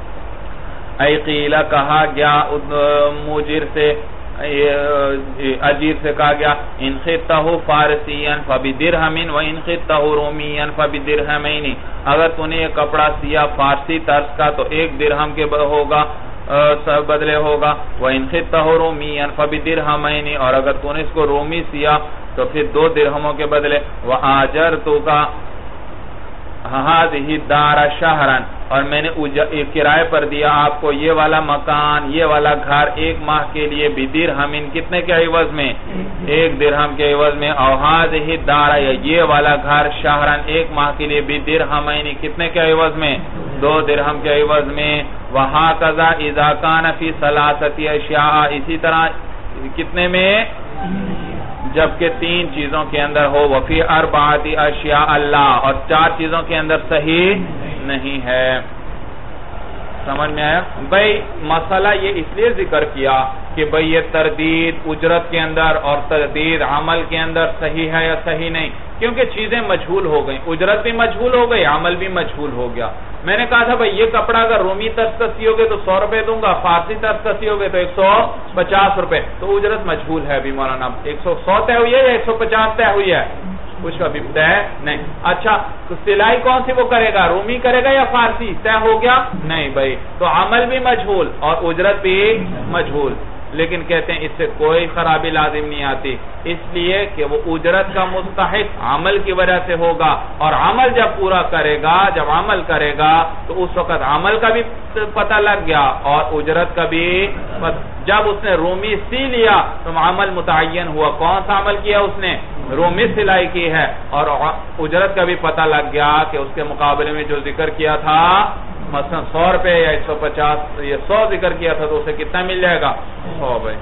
ای قیلہ کہا گیا مجیر سے، اجیر سے کہا گیا، ان خطہ فارسیا فبدرہم و ان خطہ رومیا فبدرہمین، اگر تو نے یہ کپڑا سیا فارسی طرز کا تو ایک درہم کے ہوگا بدلے ہوگا، وَإِنْ خِطَّهُ رُومِيًّا فَبِدِرْهَمَيْنِ، اور اگر تو نے اس کو رومی سیا تو پھر دو درہموں کے بدلے، وَآجَرْتُكَ هَذِهِ الدَّارَ شَهْرًا، اور میں نے کرائے پر دیا آپ کو یہ والا مکان، یہ والا گھر ایک ماہ کے لیے، بدرہمین کتنے کے عوض میں، ایک درہم کے عوض میں، او هذه الدار، یہ والا گھر شہرن ایک ماہ کے لیے، بدرہمین کتنے کے عوض میں، دو درہم کے عوض میں، وہکذا اذا کان فی ثلاثۃ اشیاء، اسی طرح کتنے میں، جبکہ تین چیزوں کے اندر ہو، وفی اربعۃ اشیاء اللہ، اور چار چیزوں کے اندر صحیح نہیں ہے۔ سمجھ میں آیا بھائی؟ مسئلہ یہ اس لیے ذکر کیا کہ بھئی یہ تردید اجرت کے اندر اور تردید عمل کے اندر صحیح ہے یا صحیح نہیں، کیونکہ چیزیں مجھول ہو گئیں، اجرت بھی مجھول ہو گئی، عمل بھی مجھول ہو گیا۔ میں نے کہا تھا بھئی یہ کپڑا اگر رومی طرز کا سیو گے تو سو روپے دوں گا، فارسی طرز کا سیو گے تو ایک سو پچاس روپے، تو اجرت مجھول ہے ابھی مولانا، ایک سو سو طے ہوئی ہے یا ایک سو پچاس طے ہوئی ہے، کچھ ابھی طے نہیں۔ اچھا تو سلائی کون سی وہ کرے گا، رومی کرے گا یا فارسی، طے ہو گیا نہیں بھائی، تو عمل بھی مجھول اور اجرت بھی مجھول، لیکن کہتے ہیں اس سے کوئی خرابی لازم نہیں آتی، اس لیے کہ وہ اجرت کا مستحق عمل کی وجہ سے ہوگا، اور عمل جب پورا کرے گا، جب عمل کرے گا تو اس وقت عمل کا بھی پتہ لگ گیا اور اجرت کا بھی، جب اس نے رومی سی لیا تو عمل متعین ہوا، کون سا عمل کیا اس نے، رومی سلائی کی ہے اور اجرت کا بھی پتہ لگ گیا کہ اس کے مقابلے میں جو ذکر کیا تھا مثلا سو روپے یا ایک سو پچاس یا سو ذکر کیا تھا تو اسے کتنا مل جائے گا؟ سو بھائی.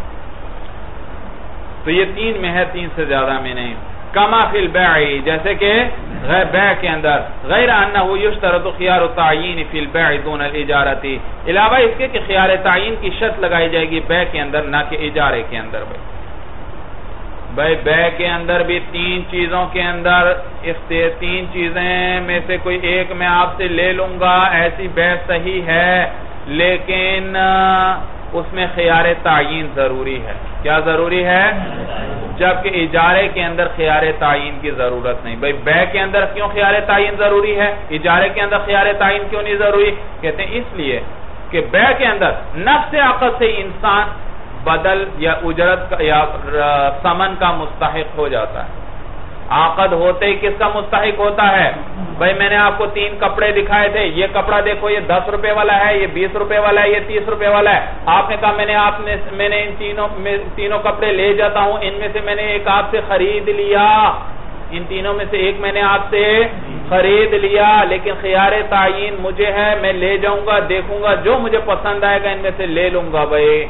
تو یہ تین میں ہے، تین سے زیادہ میں نہیں. کما فی البیع، جیسے کہ غیر بیع کے اندر، غیر انہ یشترط خیار التعین فی البیع دون الاجارت، علاوہ اس کے کہ خیار تعین کی شرط لگائی جائے گی بیع کے اندر نہ کہ اجارے کے اندر. بھائی بھائی بیع کے اندر بھی تین چیزوں کے اندر تین چیزیں میں سے کوئی ایک میں آپ سے لے لوں گا، ایسی بیع صحیح ہے، لیکن اس میں خیار تعین ضروری ہے. کیا ضروری ہے؟ جبکہ اجارے کے اندر خیار تعین کی ضرورت نہیں. بھئی بیع کے اندر کیوں خیار تعین ضروری ہے، اجارے کے اندر خیار تعین کیوں نہیں ضروری؟ کہتے ہیں اس لیے کہ بیع کے اندر نفس عقد سے انسان بدل یا اجرت یا ثمن کا مستحق ہو جاتا ہے. عقد ہوتے ہی کس کا مستحق ہوتا ہے؟ بھائی میں نے آپ کو تین کپڑے دکھائے تھے، یہ کپڑا دیکھو یہ دس روپے والا ہے، یہ بیس روپے والا ہے، یہ تیس روپے والا ہے. آپ نے کہا میں نے آپ نے میں نے ان تینوں تینوں کپڑے لے جاتا ہوں، ان میں سے میں نے ایک آپ سے خرید لیا، ان تینوں میں سے ایک میں نے آپ سے خرید لیا، لیکن خیار تعین مجھے ہے، میں لے جاؤں گا، دیکھوں گا، جو مجھے پسند آئے گا ان میں سے لے لوں گا. بھائی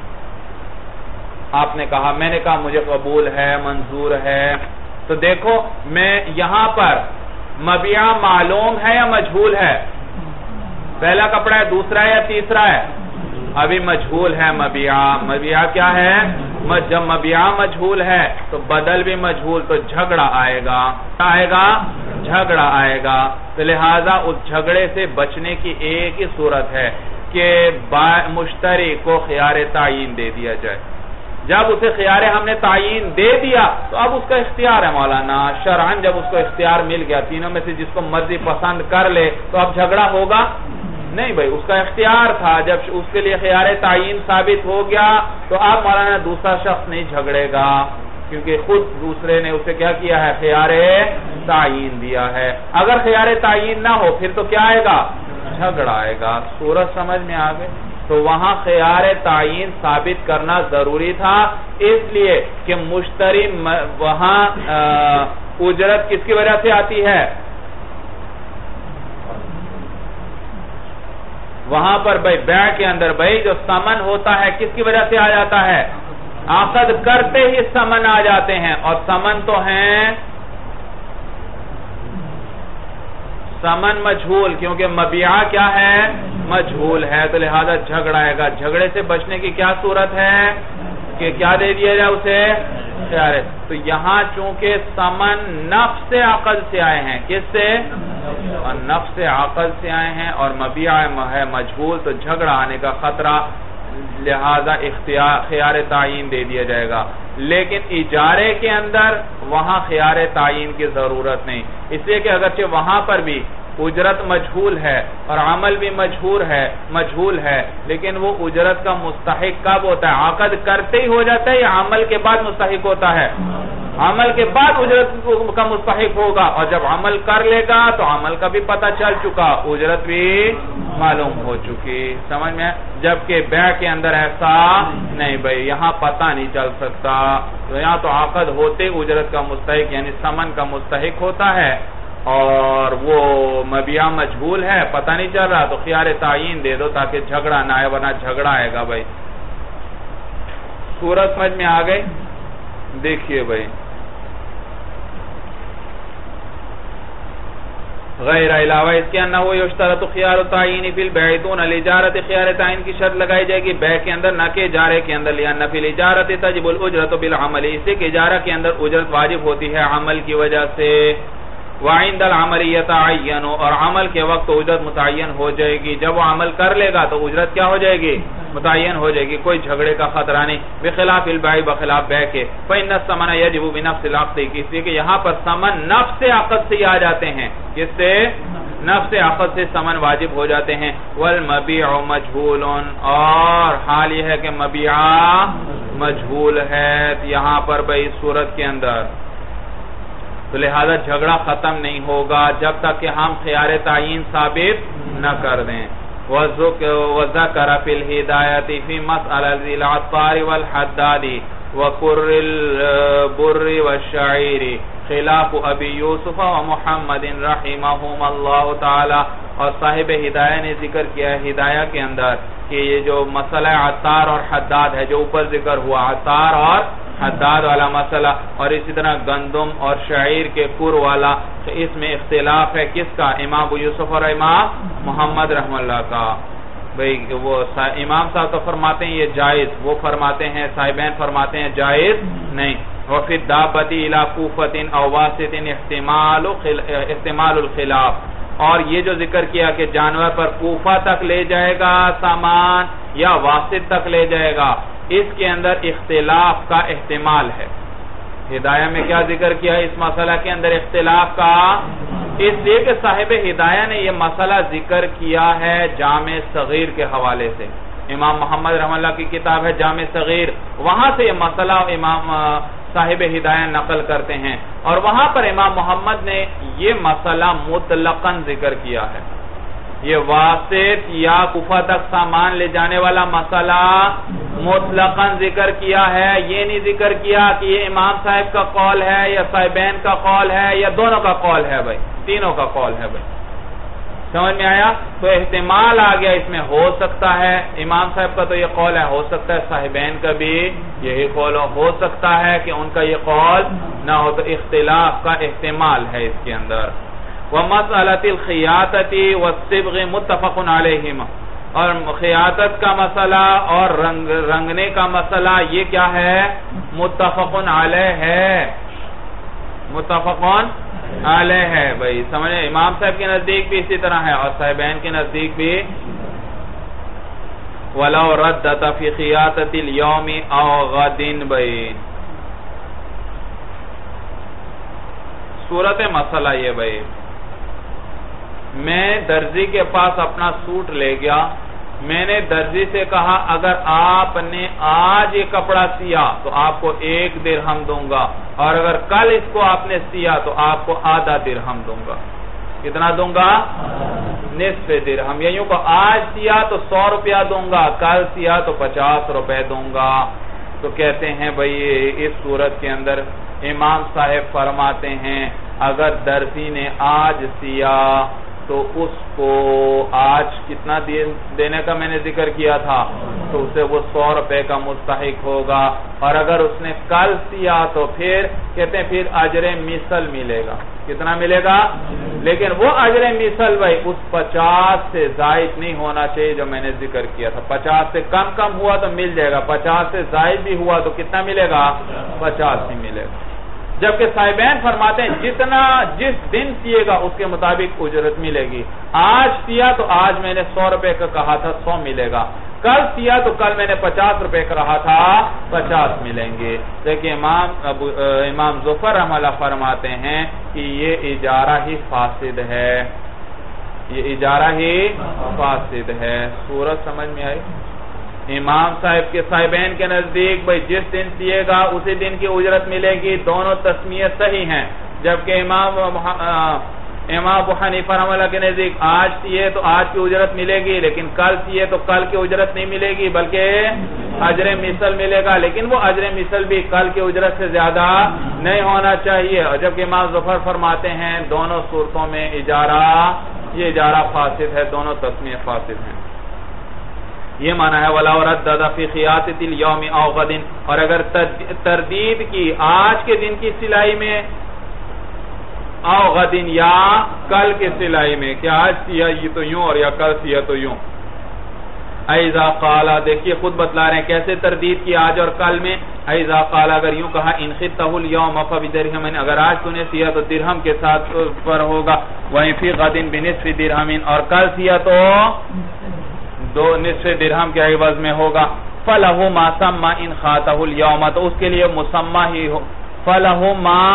آپ نے کہا، میں نے کہا مجھے قبول ہے، منظور ہے. تو دیکھو میں یہاں پر مبیع معلوم ہے یا مجھول ہے؟ پہلا کپڑا ہے، دوسرا ہے یا تیسرا ہے؟ ابھی مجھول ہے. مبیع مبیع کیا ہے؟ جب مبیع مجھول ہے تو بدل بھی مجھول، تو جھگڑا آئے گا. کیا آئے گا؟ جھگڑا آئے گا. تو لہذا اس جھگڑے سے بچنے کی ایک ہی صورت ہے کہ مشتری کو خیار تعین دے دیا جائے. جب اسے خیار ہم نے تعین دے دیا تو اب اس کا اختیار ہے مولانا شرعاً. جب اس کو اختیار مل گیا، تینوں میں سے جس کو مرضی پسند کر لے، تو اب جھگڑا ہوگا نہیں. بھائی اس کا اختیار تھا، جب اس کے لیے خیار تعین ثابت ہو گیا تو اب مولانا دوسرا شخص نہیں جھگڑے گا، کیونکہ خود دوسرے نے اسے کیا کیا ہے؟ خیار تعین دیا ہے. اگر خیار تعین نہ ہو پھر تو کیا آئے گا؟ جھگڑا آئے گا. صورت سمجھ میں آ گئی؟ تو وہاں خیار تعین ثابت کرنا ضروری تھا، اس لیے کہ مشتری وہاں اجرت کس کی وجہ سے آتی ہے؟ وہاں پر بھائی بیع کے اندر بھائی جو ثمن ہوتا ہے کس کی وجہ سے آ جاتا ہے؟ عقد کرتے ہی ثمن آ جاتے ہیں، اور ثمن تو ہیں ثمن مجھول، کیونکہ مبیع کیا ہے؟ مجھول ہے. تو لہذا جھگڑا آئے گا. جھگڑے سے بچنے کی کیا صورت ہے کہ کیا دے دیا جائے اسے؟ خیار. تو یہاں چونکہ ثمن نفس عقد سے آئے ہیں، کس سے؟ نفس عقد سے آئے ہیں، اور مبیع ہے مجھول، تو جھگڑا آنے کا خطرہ، لہذا اختیار خیار تعین دے دیا جائے گا. لیکن اجارے کے اندر وہاں خیار تعین کی ضرورت نہیں، اس لیے کہ اگرچہ وہاں پر بھی اجرت مجھول ہے اور عمل بھی مجھول ہے مجھول ہے لیکن وہ اجرت کا مستحق کب ہوتا ہے؟ عقد کرتے ہی ہو جاتا ہے یا عمل کے بعد مستحق ہوتا ہے؟ عمل کے بعد اجرت کا مستحق ہوگا، اور جب عمل کر لے گا تو عمل کا بھی پتہ چل چکا، اجرت بھی معلوم ہو چکی. سمجھ میں؟ جبکہ بیع کے اندر ایسا نہیں. بھائی یہاں پتہ نہیں چل سکتا، تو یہاں تو عقد ہوتے اجرت کا مستحق یعنی ثمن کا مستحق ہوتا ہے، اور وہ مبیع مجھول ہے، پتہ نہیں چل رہا، تو خیار تعین دے دو تاکہ جھگڑا نہ آئے، ورنہ جھگڑا آئے گا. بھائی صورت سمجھ میں آ گئی؟ دیکھیے بھائی غیر علاوہ اس کے انہو یشترط خیار تعین فی البیع دون الاجارت، خیار تعین کی شرط لگائی جائے گی بیع کے اندر نہ کہ اجارے کے اندر، لأن فی الاجارت تجب الاجرت بالعمل، اس سے کہ اجارہ کے اندر اجرت واجب ہوتی ہے عمل کی وجہ سے. وعند العمل یتعین، اور عمل کے وقت اجرت متعین ہو جائے گی. جب وہ عمل کر لے گا تو اجرت کیا ہو جائے گی؟ متعین ہو جائے گی، کوئی جھگڑے کا خطرہ نہیں. بخلاف البیع، بخلاف بیع کے. فإن الثمن یجب بنفس العقد، اس لیے کہ یہاں پر ثمن نفس عقد سے آ جاتے ہیں. کس سے؟ نفس عقد سے ثمن واجب ہو جاتے ہیں. والمبیع مجھول، اور حال یہ ہے کہ مبیع مجھول ہے یہاں پر بھائی صورت کے اندر. تو لہذا جھگڑا ختم نہیں ہوگا جب تک کہ ہم خیار تعین ثابت نہ کر دیں. وَذَكَرَ فِي الْهِدَایَةِ فِي مَسْأَلَةِ الْعَطَّارِ وَالْحَدَّادِ، وَقُرِّ الْبُرِّ وَالشَّعِيرِ خلاف ابی یوسف و محمد رحمہم اللہ تعالی. اور صاحب ہدایہ نے ذکر کیا ہے ہدایہ کے اندر کہ یہ جو مسئلہ عطار اور حداد ہے جو اوپر ذکر ہوا عطار اور حداد والا مسئلہ، اور اسی طرح گندم اور شعیر کے کور والا، اس میں اختلاف ہے کس کا؟ امام ابو یوسف اور امام محمد رحم اللہ کا. بھئی وہ امام صاحب تو فرماتے ہیں یہ جائز، وہ فرماتے ہیں صاحبین فرماتے ہیں جائز نہیں. وَفِي الدَّابَّةِ إِلَى كُوفَةٍ أَوْ وَاسِطٍ احتمال الخلاف. اور یہ جو ذکر کیا کہ جانور پر کوفہ تک لے جائے گا سامان یا واسط تک لے جائے گا، اس کے اندر اختلاف کا احتمال ہے. ہدایہ میں کیا ذکر کیا ہے اس مسئلہ کے اندر اختلاف کا؟ اس لیے کہ صاحب ہدایہ نے یہ مسئلہ ذکر کیا ہے جامع صغیر کے حوالے سے. امام محمد رحم اللہ کی کتاب ہے جامع صغیر، وہاں سے یہ مسئلہ امام صاحب ہدایہ نقل کرتے ہیں، اور وہاں پر امام محمد نے یہ مسئلہ مطلقاً ذکر کیا ہے. یہ واسط یا کوفہ تک سامان لے جانے والا مسئلہ مطلقاً ذکر کیا ہے. یہ نہیں ذکر کیا کہ یہ امام صاحب کا قول ہے یا صاحبین کا قول ہے یا دونوں کا قول ہے، بھائی تینوں کا قول ہے. بھائی سمجھ میں آیا؟ تو احتمال آ گیا اس میں، ہو سکتا ہے امام صاحب کا تو یہ قول ہے، ہو سکتا ہے صاحبین کا بھی یہی قول ہو، ہو سکتا ہے کہ ان کا یہ قول نہ ہو، تو اختلاف کا احتمال ہے اس کے اندر. وَمَسْأَلَةِ الْخِيَاطَةِ وَالصِّبْغِ مُتَّفَقٌ عَلَيْهِمَا. اور خیاطت کا مسئلہ اور رنگ رنگنے کا مسئلہ یہ کیا ہے؟ متفقن علیہ ہے، متفقن علیہ ہے. بھئی سمجھے امام صاحب کے نزدیک بھی اسی طرح ہے اور صاحبین کے نزدیک بھی. وَلَوْ رَدَّتَ فِي خِيَاطَةِ الْيَوْمِ أَوْ غَدٍ. بھئی صورت مسئلہ یہ بھئی، میں درزی کے پاس اپنا سوٹ لے گیا، میں نے درزی سے کہا اگر آپ نے آج یہ کپڑا سیا تو آپ کو ایک درہم دوں گا، اور اگر کل اس کو آپ نے سیا تو آپ کو آدھا درہم دوں گا. کتنا دوں گا؟ نصف درہم. یا یوں کو آج سیا تو سو روپیہ دوں گا، کل سیا تو پچاس روپے دوں گا. تو کہتے ہیں بھئی اس صورت کے اندر امام صاحب فرماتے ہیں اگر درزی نے آج سیا تو اس کو آج کتنا دینے کا میں نے ذکر کیا تھا، تو اسے وہ سو روپے کا مستحق ہوگا. اور اگر اس نے کل سیا تو پھر کہتے ہیں پھر اجر مثل ملے گا. کتنا ملے گا؟ لیکن وہ اجر مثل بھائی اس پچاس سے زائد نہیں ہونا چاہیے جو میں نے ذکر کیا تھا. پچاس سے کم کم ہوا تو مل جائے گا، پچاس سے زائد بھی ہوا تو کتنا ملے گا؟ پچاس ہی ملے گا. جبکہ صاحبین فرماتے ہیں جتنا جس دن سیے گا اس کے مطابق اجرت ملے گی. آج سیا تو آج میں نے سو روپے کا کہا تھا سو ملے گا، کل سیا تو کل میں نے پچاس روپے کا کہا تھا پچاس ملیں گے. لیکن امام ابو امام ظفر رحمہ اللہ فرماتے ہیں کہ یہ اجارہ ہی فاسد ہے، یہ اجارہ ہی فاسد ہے. صورت سمجھ میں آئی؟ امام صاحب کے صاحبین کے نزدیک بھئی جس دن سیے گا اسی دن کی اجرت ملے گی، دونوں تسمیہ صحیح ہیں. جبکہ امام امام ابو حنیفہ رحمہ اللہ کے نزدیک آج سیے تو آج کی اجرت ملے گی، لیکن کل سیے تو کل کی اجرت نہیں ملے گی بلکہ اجر مثل ملے گا. لیکن وہ اجر مثل بھی کل کی اجرت سے زیادہ نہیں ہونا چاہیے. اور جبکہ امام ظفر فرماتے ہیں دونوں صورتوں میں اجارہ یہ اجارہ فاسد ہے، دونوں تسمیہ فاسد ہیں. یہ معنی ہے وَلَوْ رَدَّدَ فِي خِيَاطَةِ الْيَوْمِ أَوْ غَدٍ. اور اگر تردید کی آج کے دن کی سلائی میں، او غدن یا کل کے سلائی میں، کہ آج سیا یہ تو یوں اور یا کل سیا تو یوں. ایذا قال، دیکھیے خود بتلا رہے ہیں کیسے تردید کی آج اور کل میں. ایذا قال، اگر یوں کہا ان خطہ اليوم فبدرہم، اگر آج تو نے سیا تو درہم کے ساتھ پر ہوگا. وہیں فی غد بنصف درہم، اور کل سیا تو دو نصف درہم کے عوض میں ہوگا. فلہ ما سمى ان خاطہ اليوم، تو اس کے لیے مسمى ہی ہو. فلہ ما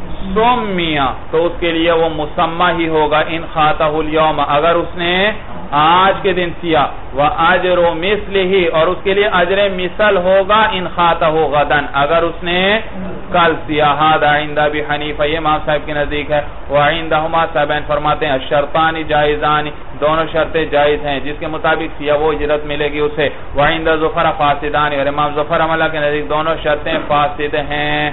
سمیا، تو اس کے لیے وہ مسمى ہی ہوگا ان خاطہ اليوم، اگر اس نے آج کے دن سیاہ وَأَجْرُ مِثْلِهِ اور اس کے لیے اجر مثل ہوگا ان خَاتَهُ غَدًا اگر اس نے کل سیاہ. هذا عند ابی حنیفہ یہ امام صاحب کے نزدیک ہے. وعندهما صاحبین فرماتے ہیں الشرطان جائزان دونوں شرطیں جائز ہیں جس کے مطابق سیاہ وہ اجرت ملے گی اسے. وعند ظفر فاسدان اور امام ظفر عملہ کے نزدیک دونوں شرطیں فاسد ہیں.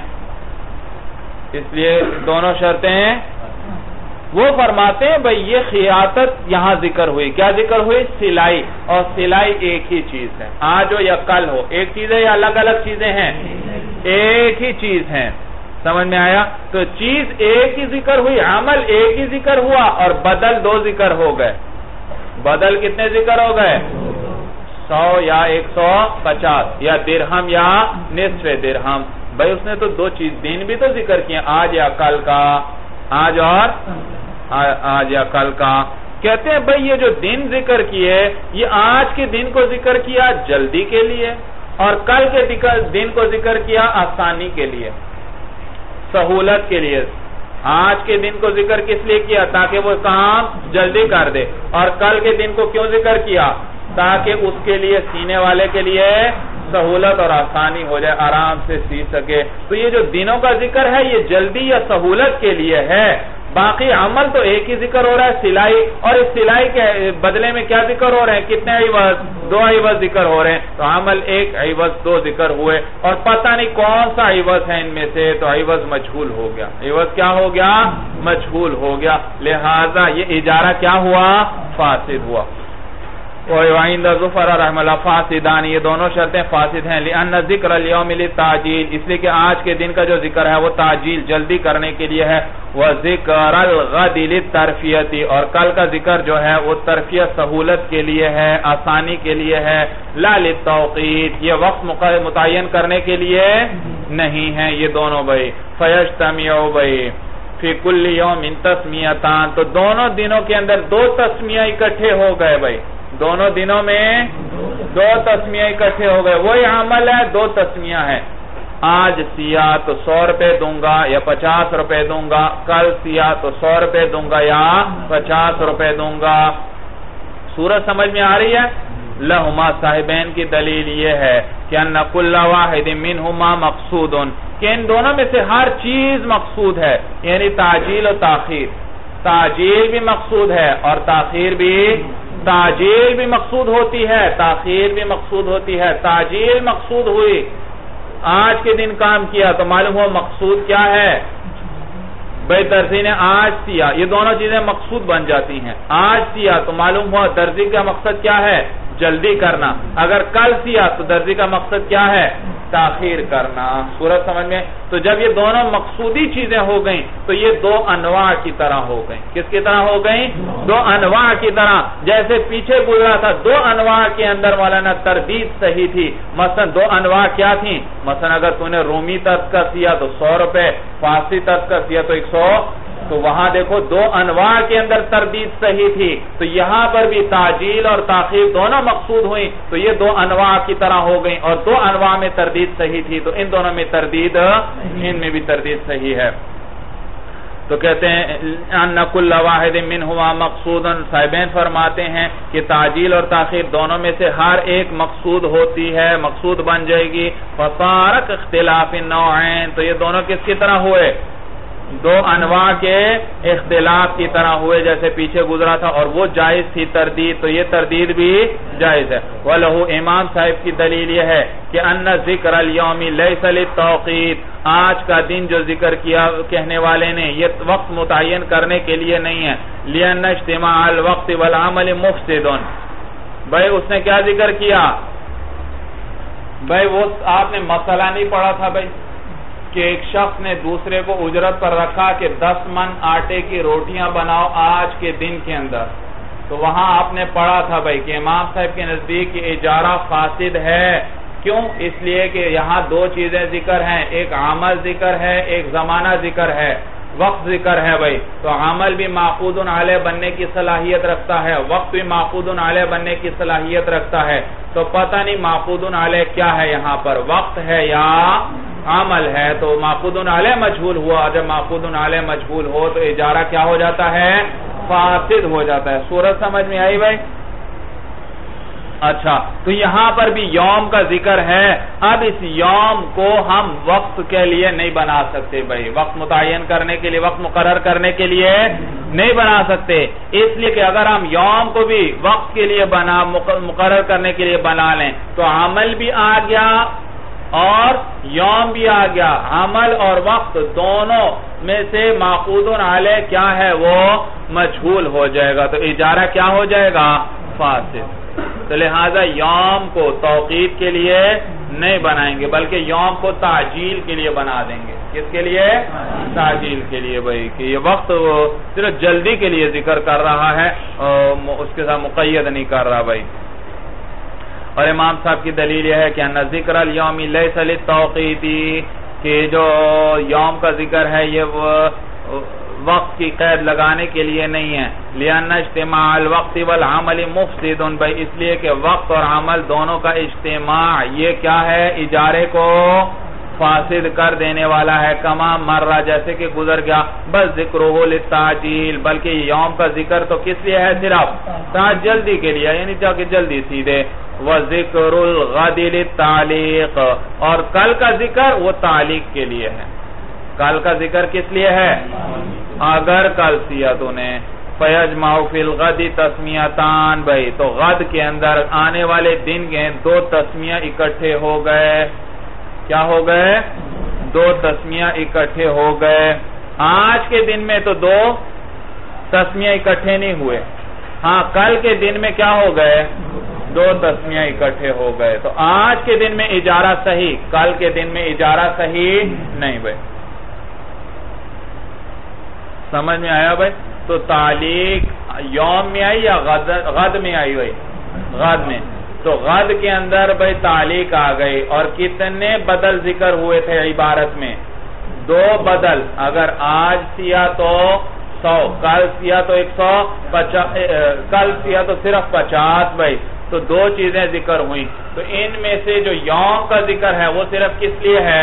اس لیے دونوں شرطیں وہ فرماتے ہیں بھئی یہ خیاطت یہاں ذکر ہوئی. کیا ذکر ہوئی؟ سلائی. اور سلائی ایک ہی چیز ہے آج ہو یا کل ہو ایک چیز ہے یا الگ الگ چیزیں ہیں؟ ایک ہی چیز ہیں. سمجھ میں آیا؟ تو چیز ایک ہی ذکر ہوئی عمل ایک ہی ذکر ہوا اور بدل دو ذکر ہو گئے. بدل کتنے ذکر ہو گئے؟ سو یا ایک سو پچاس یا درہم یا نصف درہم. بھئی اس نے تو دو چیز دن بھی تو ذکر کیے آج یا کل کا آج اور آج یا کل کا. کہتے ہیں بھئی یہ جو دن ذکر کیے یہ آج کے دن کو ذکر کیا جلدی کے لیے اور کل کے دن کو ذکر کیا آسانی کے لیے سہولت کے لیے. آج کے دن کو ذکر کس لیے کیا؟ تاکہ وہ کام جلدی کر دے. اور کل کے دن کو کیوں ذکر کیا؟ تاکہ اس کے لیے سینے والے کے لیے سہولت اور آسانی ہو جائے آرام سے سی سکے. تو یہ جو دنوں کا ذکر ہے یہ جلدی یا سہولت کے لیے ہے. باقی عمل تو ایک ہی ذکر ہو رہا ہے سلائی. اور اس سلائی کے بدلے میں کیا ذکر ہو رہے ہیں؟ کتنے عوض؟ دو عوض ذکر ہو رہے ہیں. تو عمل ایک عوض دو ذکر ہوئے اور پتہ نہیں کون سا عوض ہے ان میں سے. تو عوض مجہول ہو گیا. عوض کیا ہو گیا؟ مجہول ہو گیا. لہذا یہ اجارہ کیا ہوا؟ فاسد ہوا. وعند ظفر رحمہ اللہ فاسدان یہ دونوں شرطیں فاسد ہیں. لأن ذکر اليوم للتعجیل اس لیے کہ آج کے دن کا جو ذکر ہے وہ تعجیل جلدی کرنے کے لیے ہے. وذکر الغد للترفیت اور کل کا ذکر جو ہے وہ ترفیت سہولت کے لیے ہے آسانی کے لیے ہے. لا للتوقیت یہ وقت متعین کرنے کے لیے نہیں ہے یہ دونوں. بھائی فیجتمع بھائی فی کل یوم تسمیتان تو دونوں دنوں کے اندر دو تسمیہ اکٹھے ہو گئے. بھائی دونوں دنوں میں دو تسمیہ اکٹھے ہو گئے. وہی عمل ہے دو تسمیہ ہے. آج سیاہ تو سو روپے دوں گا یا پچاس روپے دوں گا. کل سیاہ تو سو روپے دوں گا یا پچاس روپے دوں گا. صورت سمجھ میں آ رہی ہے؟ لہما صاحبین کی دلیل یہ ہے کہ ان کل واحد منہما مقصود کہ ان دونوں میں سے ہر چیز مقصود ہے. یعنی تعجیل و تاخیر. تعجیل بھی مقصود ہے اور تاخیر بھی. تعجیل بھی مقصود ہوتی ہے تاخیر بھی مقصود ہوتی ہے. تعجیل مقصود ہوئی آج کے دن کام کیا تو معلوم ہوا مقصود کیا ہے؟ بھئی درزی نے آج سیا یہ دونوں چیزیں مقصود بن جاتی ہیں. آج سیا تو معلوم ہوا درزی کا مقصد کیا ہے؟ جلدی کرنا. اگر کل سیا تو درزی کا مقصد کیا ہے؟ تاخیر کرنا. صورت سمجھ میں؟ تو جب یہ دونوں مقصودی چیزیں ہو گئیں تو یہ دو انواع کی طرح ہو گئیں. کس کی طرح ہو گئیں؟ دو انواع کی طرح. جیسے پیچھے گزرا تھا دو انواع کے اندر مولانا تردید صحیح تھی. مثلا دو انواع کیا تھیں؟ مثلا اگر تو نے رومی طرز کا سیا تو سو روپے فارسی طرز کا سیا تو ایک سو. تو وہاں دیکھو دو انواع کے اندر تردید صحیح تھی. تو یہاں پر بھی تعجیل اور تاخیر دونوں مقصود ہوئیں تو یہ دو انواع کی طرح ہو گئیں. اور دو انواع میں تردید صحیح تھی تو ان دونوں میں تردید ان میں بھی تردید صحیح ہے. تو کہتے ہیں ان کل واحد منہما مقصود. صاحبین فرماتے ہیں کہ تعجیل اور تاخیر دونوں میں سے ہر ایک مقصود ہوتی ہے مقصود بن جائے گی. فصارت اختلاف النوعین تو یہ دونوں کس کی طرح ہوئے؟ دو انواع کے اختلاف کی طرح ہوئے جیسے پیچھے گزرا تھا. اور وہ جائز تھی تردید تو یہ تردید بھی جائز ہے. وَلَهُ امام صاحب کی دلیل یہ ہے کہ ان ذکر اليوم لیس للتوقیت آج کا دن جو ذکر کیا کہنے والے نے یہ وقت متعین کرنے کے لیے نہیں ہے. لِأَنَّ اجْتِمَاعَ الْوَقْتِ وَالْعَمَلِ مُفْسِدٌ بھائی اس نے کیا ذکر کیا؟ بھائی وہ آپ نے مسئلہ نہیں پڑھا تھا بھائی کہ ایک شخص نے دوسرے کو اجرت پر رکھا کہ دس من آٹے کی روٹیاں بناؤ آج کے دن کے اندر. تو وہاں آپ نے پڑھا تھا بھائی کہ امام صاحب کے نزدیک اجارہ فاسد ہے. کیوں؟ اس لیے کہ یہاں دو چیزیں ذکر ہیں. ایک عمل ذکر ہے ایک زمانہ ذکر ہے وقت ذکر ہے. بھائی تو عمل بھی معقود علیہ بننے کی صلاحیت رکھتا ہے وقت بھی معقود علیہ بننے کی صلاحیت رکھتا ہے. تو پتہ نہیں معقود علیہ کیا ہے یہاں پر وقت ہے یا عمل ہے. تو معقود علیہ مجہول ہوا. جب معقود علیہ مجہول ہو تو اجارہ کیا ہو جاتا ہے؟ فاسد ہو جاتا ہے. صورت سمجھ میں آئی بھائی؟ اچھا تو یہاں پر بھی یوم کا ذکر ہے. اب اس یوم کو ہم وقت کے لیے نہیں بنا سکتے بھائی, وقت متعین کرنے کے لیے, وقت مقرر کرنے کے لیے نہیں بنا سکتے, اس لیے کہ اگر ہم یوم کو بھی وقت کے لیے بنا مقرر کرنے کے لیے بنا لیں تو عمل بھی آ گیا اور یوم بھی آ گیا. عمل اور وقت دونوں میں سے ماخوذ علیہ کیا ہے, وہ مجہول ہو جائے گا, تو اجارہ کیا ہو جائے گا, فاسد. تو لہذا یوم کو توقید کے لیے نہیں بنائیں گے بلکہ یوم کو تعجیل کے لیے بنا دیں گے. کس کے لیے, تعجیل کے لیے بھائی, کہ یہ وقت صرف جلدی کے لیے ذکر کر رہا ہے, اس کے ساتھ مقید نہیں کر رہا بھائی. اور امام صاحب کی دلیل یہ ہے کہ ان ذکر الیوم لیس للتوقیتی, کہ جو یوم کا ذکر ہے یہ وقت کی قید لگانے کے لیے نہیں ہے. لأن اجتماع الوقت والعمل مفسد, بھائی اس لیے کہ وقت اور عمل دونوں کا اجتماع یہ کیا ہے, اجارے کو فاسد کر دینے والا ہے. کما مرہ, جیسے کہ گزر گیا. بس ذکرہ للتعجیل, بلکہ یوم کا ذکر تو کس لیے ہے, صرف جلدی کے لیے, یعنی جا کے جلدی سیدھے. وَذِكْرُ الْغَدِ لِلتَّعْلِيقِ, اور کل کا ذکر وہ تعلیق کے لیے ہے. کل کا ذکر کس لیے ہے, اگر کل سیا تو نے. فَيَجْمَعُ فِي الْغَدِ تَسْمِيَتَان, بھائی تو غد کے اندر آنے والے دن کے دو تسمیہ اکٹھے ہو گئے. کیا ہو گئے, دو تسمیہ اکٹھے ہو گئے. آج کے دن میں تو دو تسمیہ اکٹھے نہیں ہوئے, ہاں کل کے دن میں کیا ہو گئے, دو تسمیہ اکٹھے ہو گئے. تو آج کے دن میں اجارہ صحیح, کل کے دن میں اجارہ صحیح نہیں بھائی. سمجھ میں آیا بھائی. تو تعلیق یوم میں آئی یا غد میں آئی بھائی, غد میں. تو غد کے اندر بھائی تعلیق آ گئی, اور کتنے بدل ذکر ہوئے تھے عبارت میں, دو بدل. اگر آج سیا تو سو, کل سیا تو ایک سو پچاس, کل سیا تو صرف پچاس بھائی. تو دو چیزیں ذکر ہوئی. تو ان میں سے جو یوم کا ذکر ہے وہ صرف کس لیے ہے,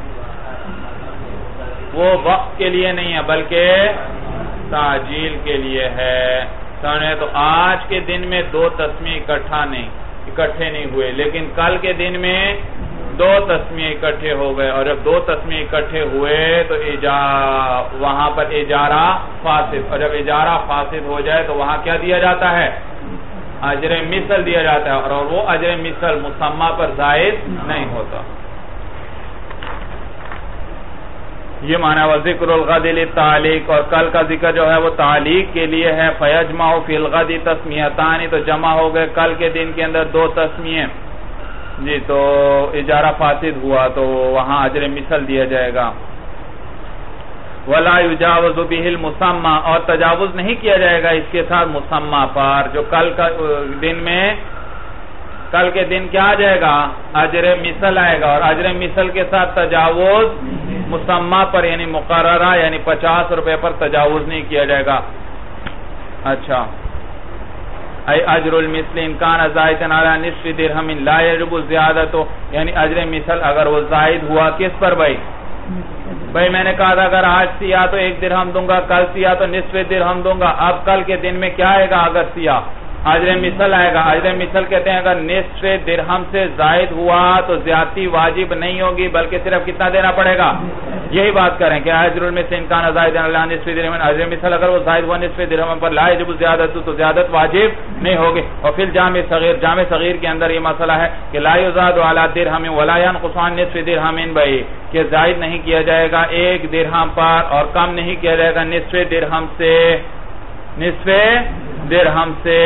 وہ وقت کے لیے نہیں ہے بلکہ تعجیل کے لیے ہے. سمجھے, تو آج کے دن میں دو تسمیہ اکٹھا نہیں اکٹھے نہیں ہوئے, لیکن کل کے دن میں دو تسمیہ اکٹھے ہو گئے, اور جب دو تسمیہ اکٹھے ہوئے تو وہاں پر اجارہ فاسد, اور جب اجارہ فاسد ہو جائے تو وہاں کیا دیا جاتا ہے, اجر مثل دیا جاتا ہے, اور وہ اجر مثل مسمى پر زائد نہیں ہوتا. یہ معنی وذکر الغد للتعلیق, اور کل کا ذکر جو ہے وہ تعلیق کے لیے ہے. فیجمع فی الغد تسمیتان, تو جمع ہو گئے کل کے دن کے اندر دو تسمیے جی, تو اجارہ فاسد ہوا تو وہاں اجر مثل دیا جائے گا. ولا یجاوز به المسمى, اور تجاوز نہیں کیا جائے گا اس کے ساتھ مسمى پر. جو کل کا دن میں, کل کے دن کیا آ جائے گا, اجر مثل آئے گا, اور اجر مثل کے ساتھ تجاوز مسمى پر یعنی مقررہ یعنی پچاس روپے پر تجاوز نہیں کیا جائے گا. اچھا, ای اجر المثل ان کان زائدا علی نصف درہم لا یجب الزیادۃ, یعنی اجر مثل اگر وہ زائد ہوا کس پر بھائی, بھائی میں نے کہا تھا اگر آج سیا تو ایک درہم دوں گا, کل سیا تو نصف درہم دوں گا. اب کل کے دن میں کیا آئے گا, اگر سیا اجر مثل آئے گا. اجر مثل کہتے ہیں اگر نصف درہم سے زائد ہوا تو زیادتی واجب نہیں ہوگی بلکہ صرف کتنا دینا پڑے گا, یہی بات کریں کہ اجر المثل ان کان زائدا علی نصف درہم, اجر مثل اگر وہ زائد ہوا نصف درہم پر لا یجب الزیادۃ, تو زیادت واجب نہیں ہوگی. اور پھر جامع صغیر, جامع صغیر کے اندر یہ مسئلہ ہے کہ لا یزاد علی درہم ولا ينقص عن نصف درہم, بھائی کہ زائد نہیں کیا جائے گا ایک درہم پر اور کم نہیں کیا جائے گا نصف درہم سے, نصف درہم سے.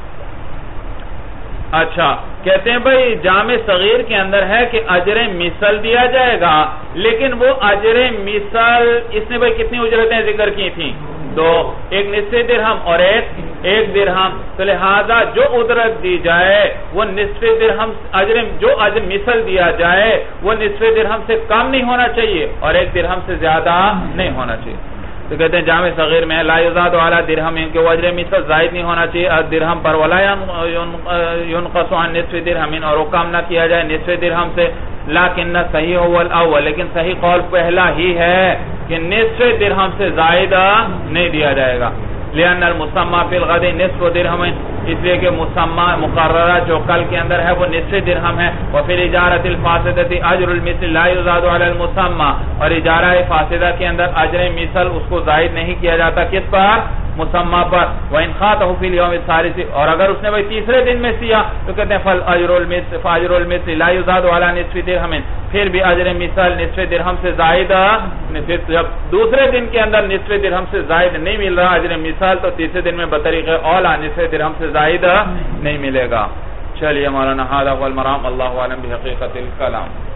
اچھا, کہتے ہیں بھئی جامع صغیر کے اندر ہے کہ اجر مثل دیا جائے گا, لیکن وہ اجر مثل اس نے بھئی کتنی اجرتیں ذکر کی تھیں, دو, ایک نصف درہم اور ایک ایک درہم. تو لہذا جو اجرت دی جائے وہ نصف درہم, اجر جو اجر مثل دیا جائے وہ نصف درہم سے کم نہیں ہونا چاہیے اور ایک درہم سے زیادہ نہیں ہونا چاہیے. تو کہتے ہیں جامع صغیر میں لا یزاد علی درہم, کہ وہ اجر مثل زائد نہیں ہونا چاہیے درہم پر, ولا ينقص عن نصف درہم, اور وہ کم نہ کیا جائے نصف درہم سے. لیکن صحیح هو الاول, لیکن صحیح قول پہلا ہی ہے کہ نصف درہم سے زائد نہیں دیا جائے گا. لأن المسمى فی الغد نصف درہم، اس لیے کہ مسمى مقررہ جو کل کے اندر ہے وہ نصف درہم ہے. وفی الاجارۃ الفاسدۃ اجر المثل لا یزاد علی المسمى، اور اجارہ فاسدہ کے اندر اجر مثل اس کو زائد نہیں کیا جاتا کس پر؟ مسمى پر. وَإِنْ خَاطَهُ فِي الْيَوْمِ الثَّالِثِ، اور اگر اس نے بھئی تیسرے دن میں سیا تو کہتے ہیں فَالْأَجْرُ الْمِثْلِ فَأَجْرُ الْمِثْلِ لَا يُزَادُ عَلَى نِصْفِ دِرْهَمٍ، پھر بھی اجر مثل نصف درہم سے زائد. جب دوسرے دن کے اندر نصف درہم سے زائد نہیں مل رہا اجر مثل، تو تیسرے دن میں بطریق اولا نصف درہم سے زائد نہیں ملے گا. چلیے مولانا ھذا هو المرام، اللہ اعلم بحقیقت الکلام.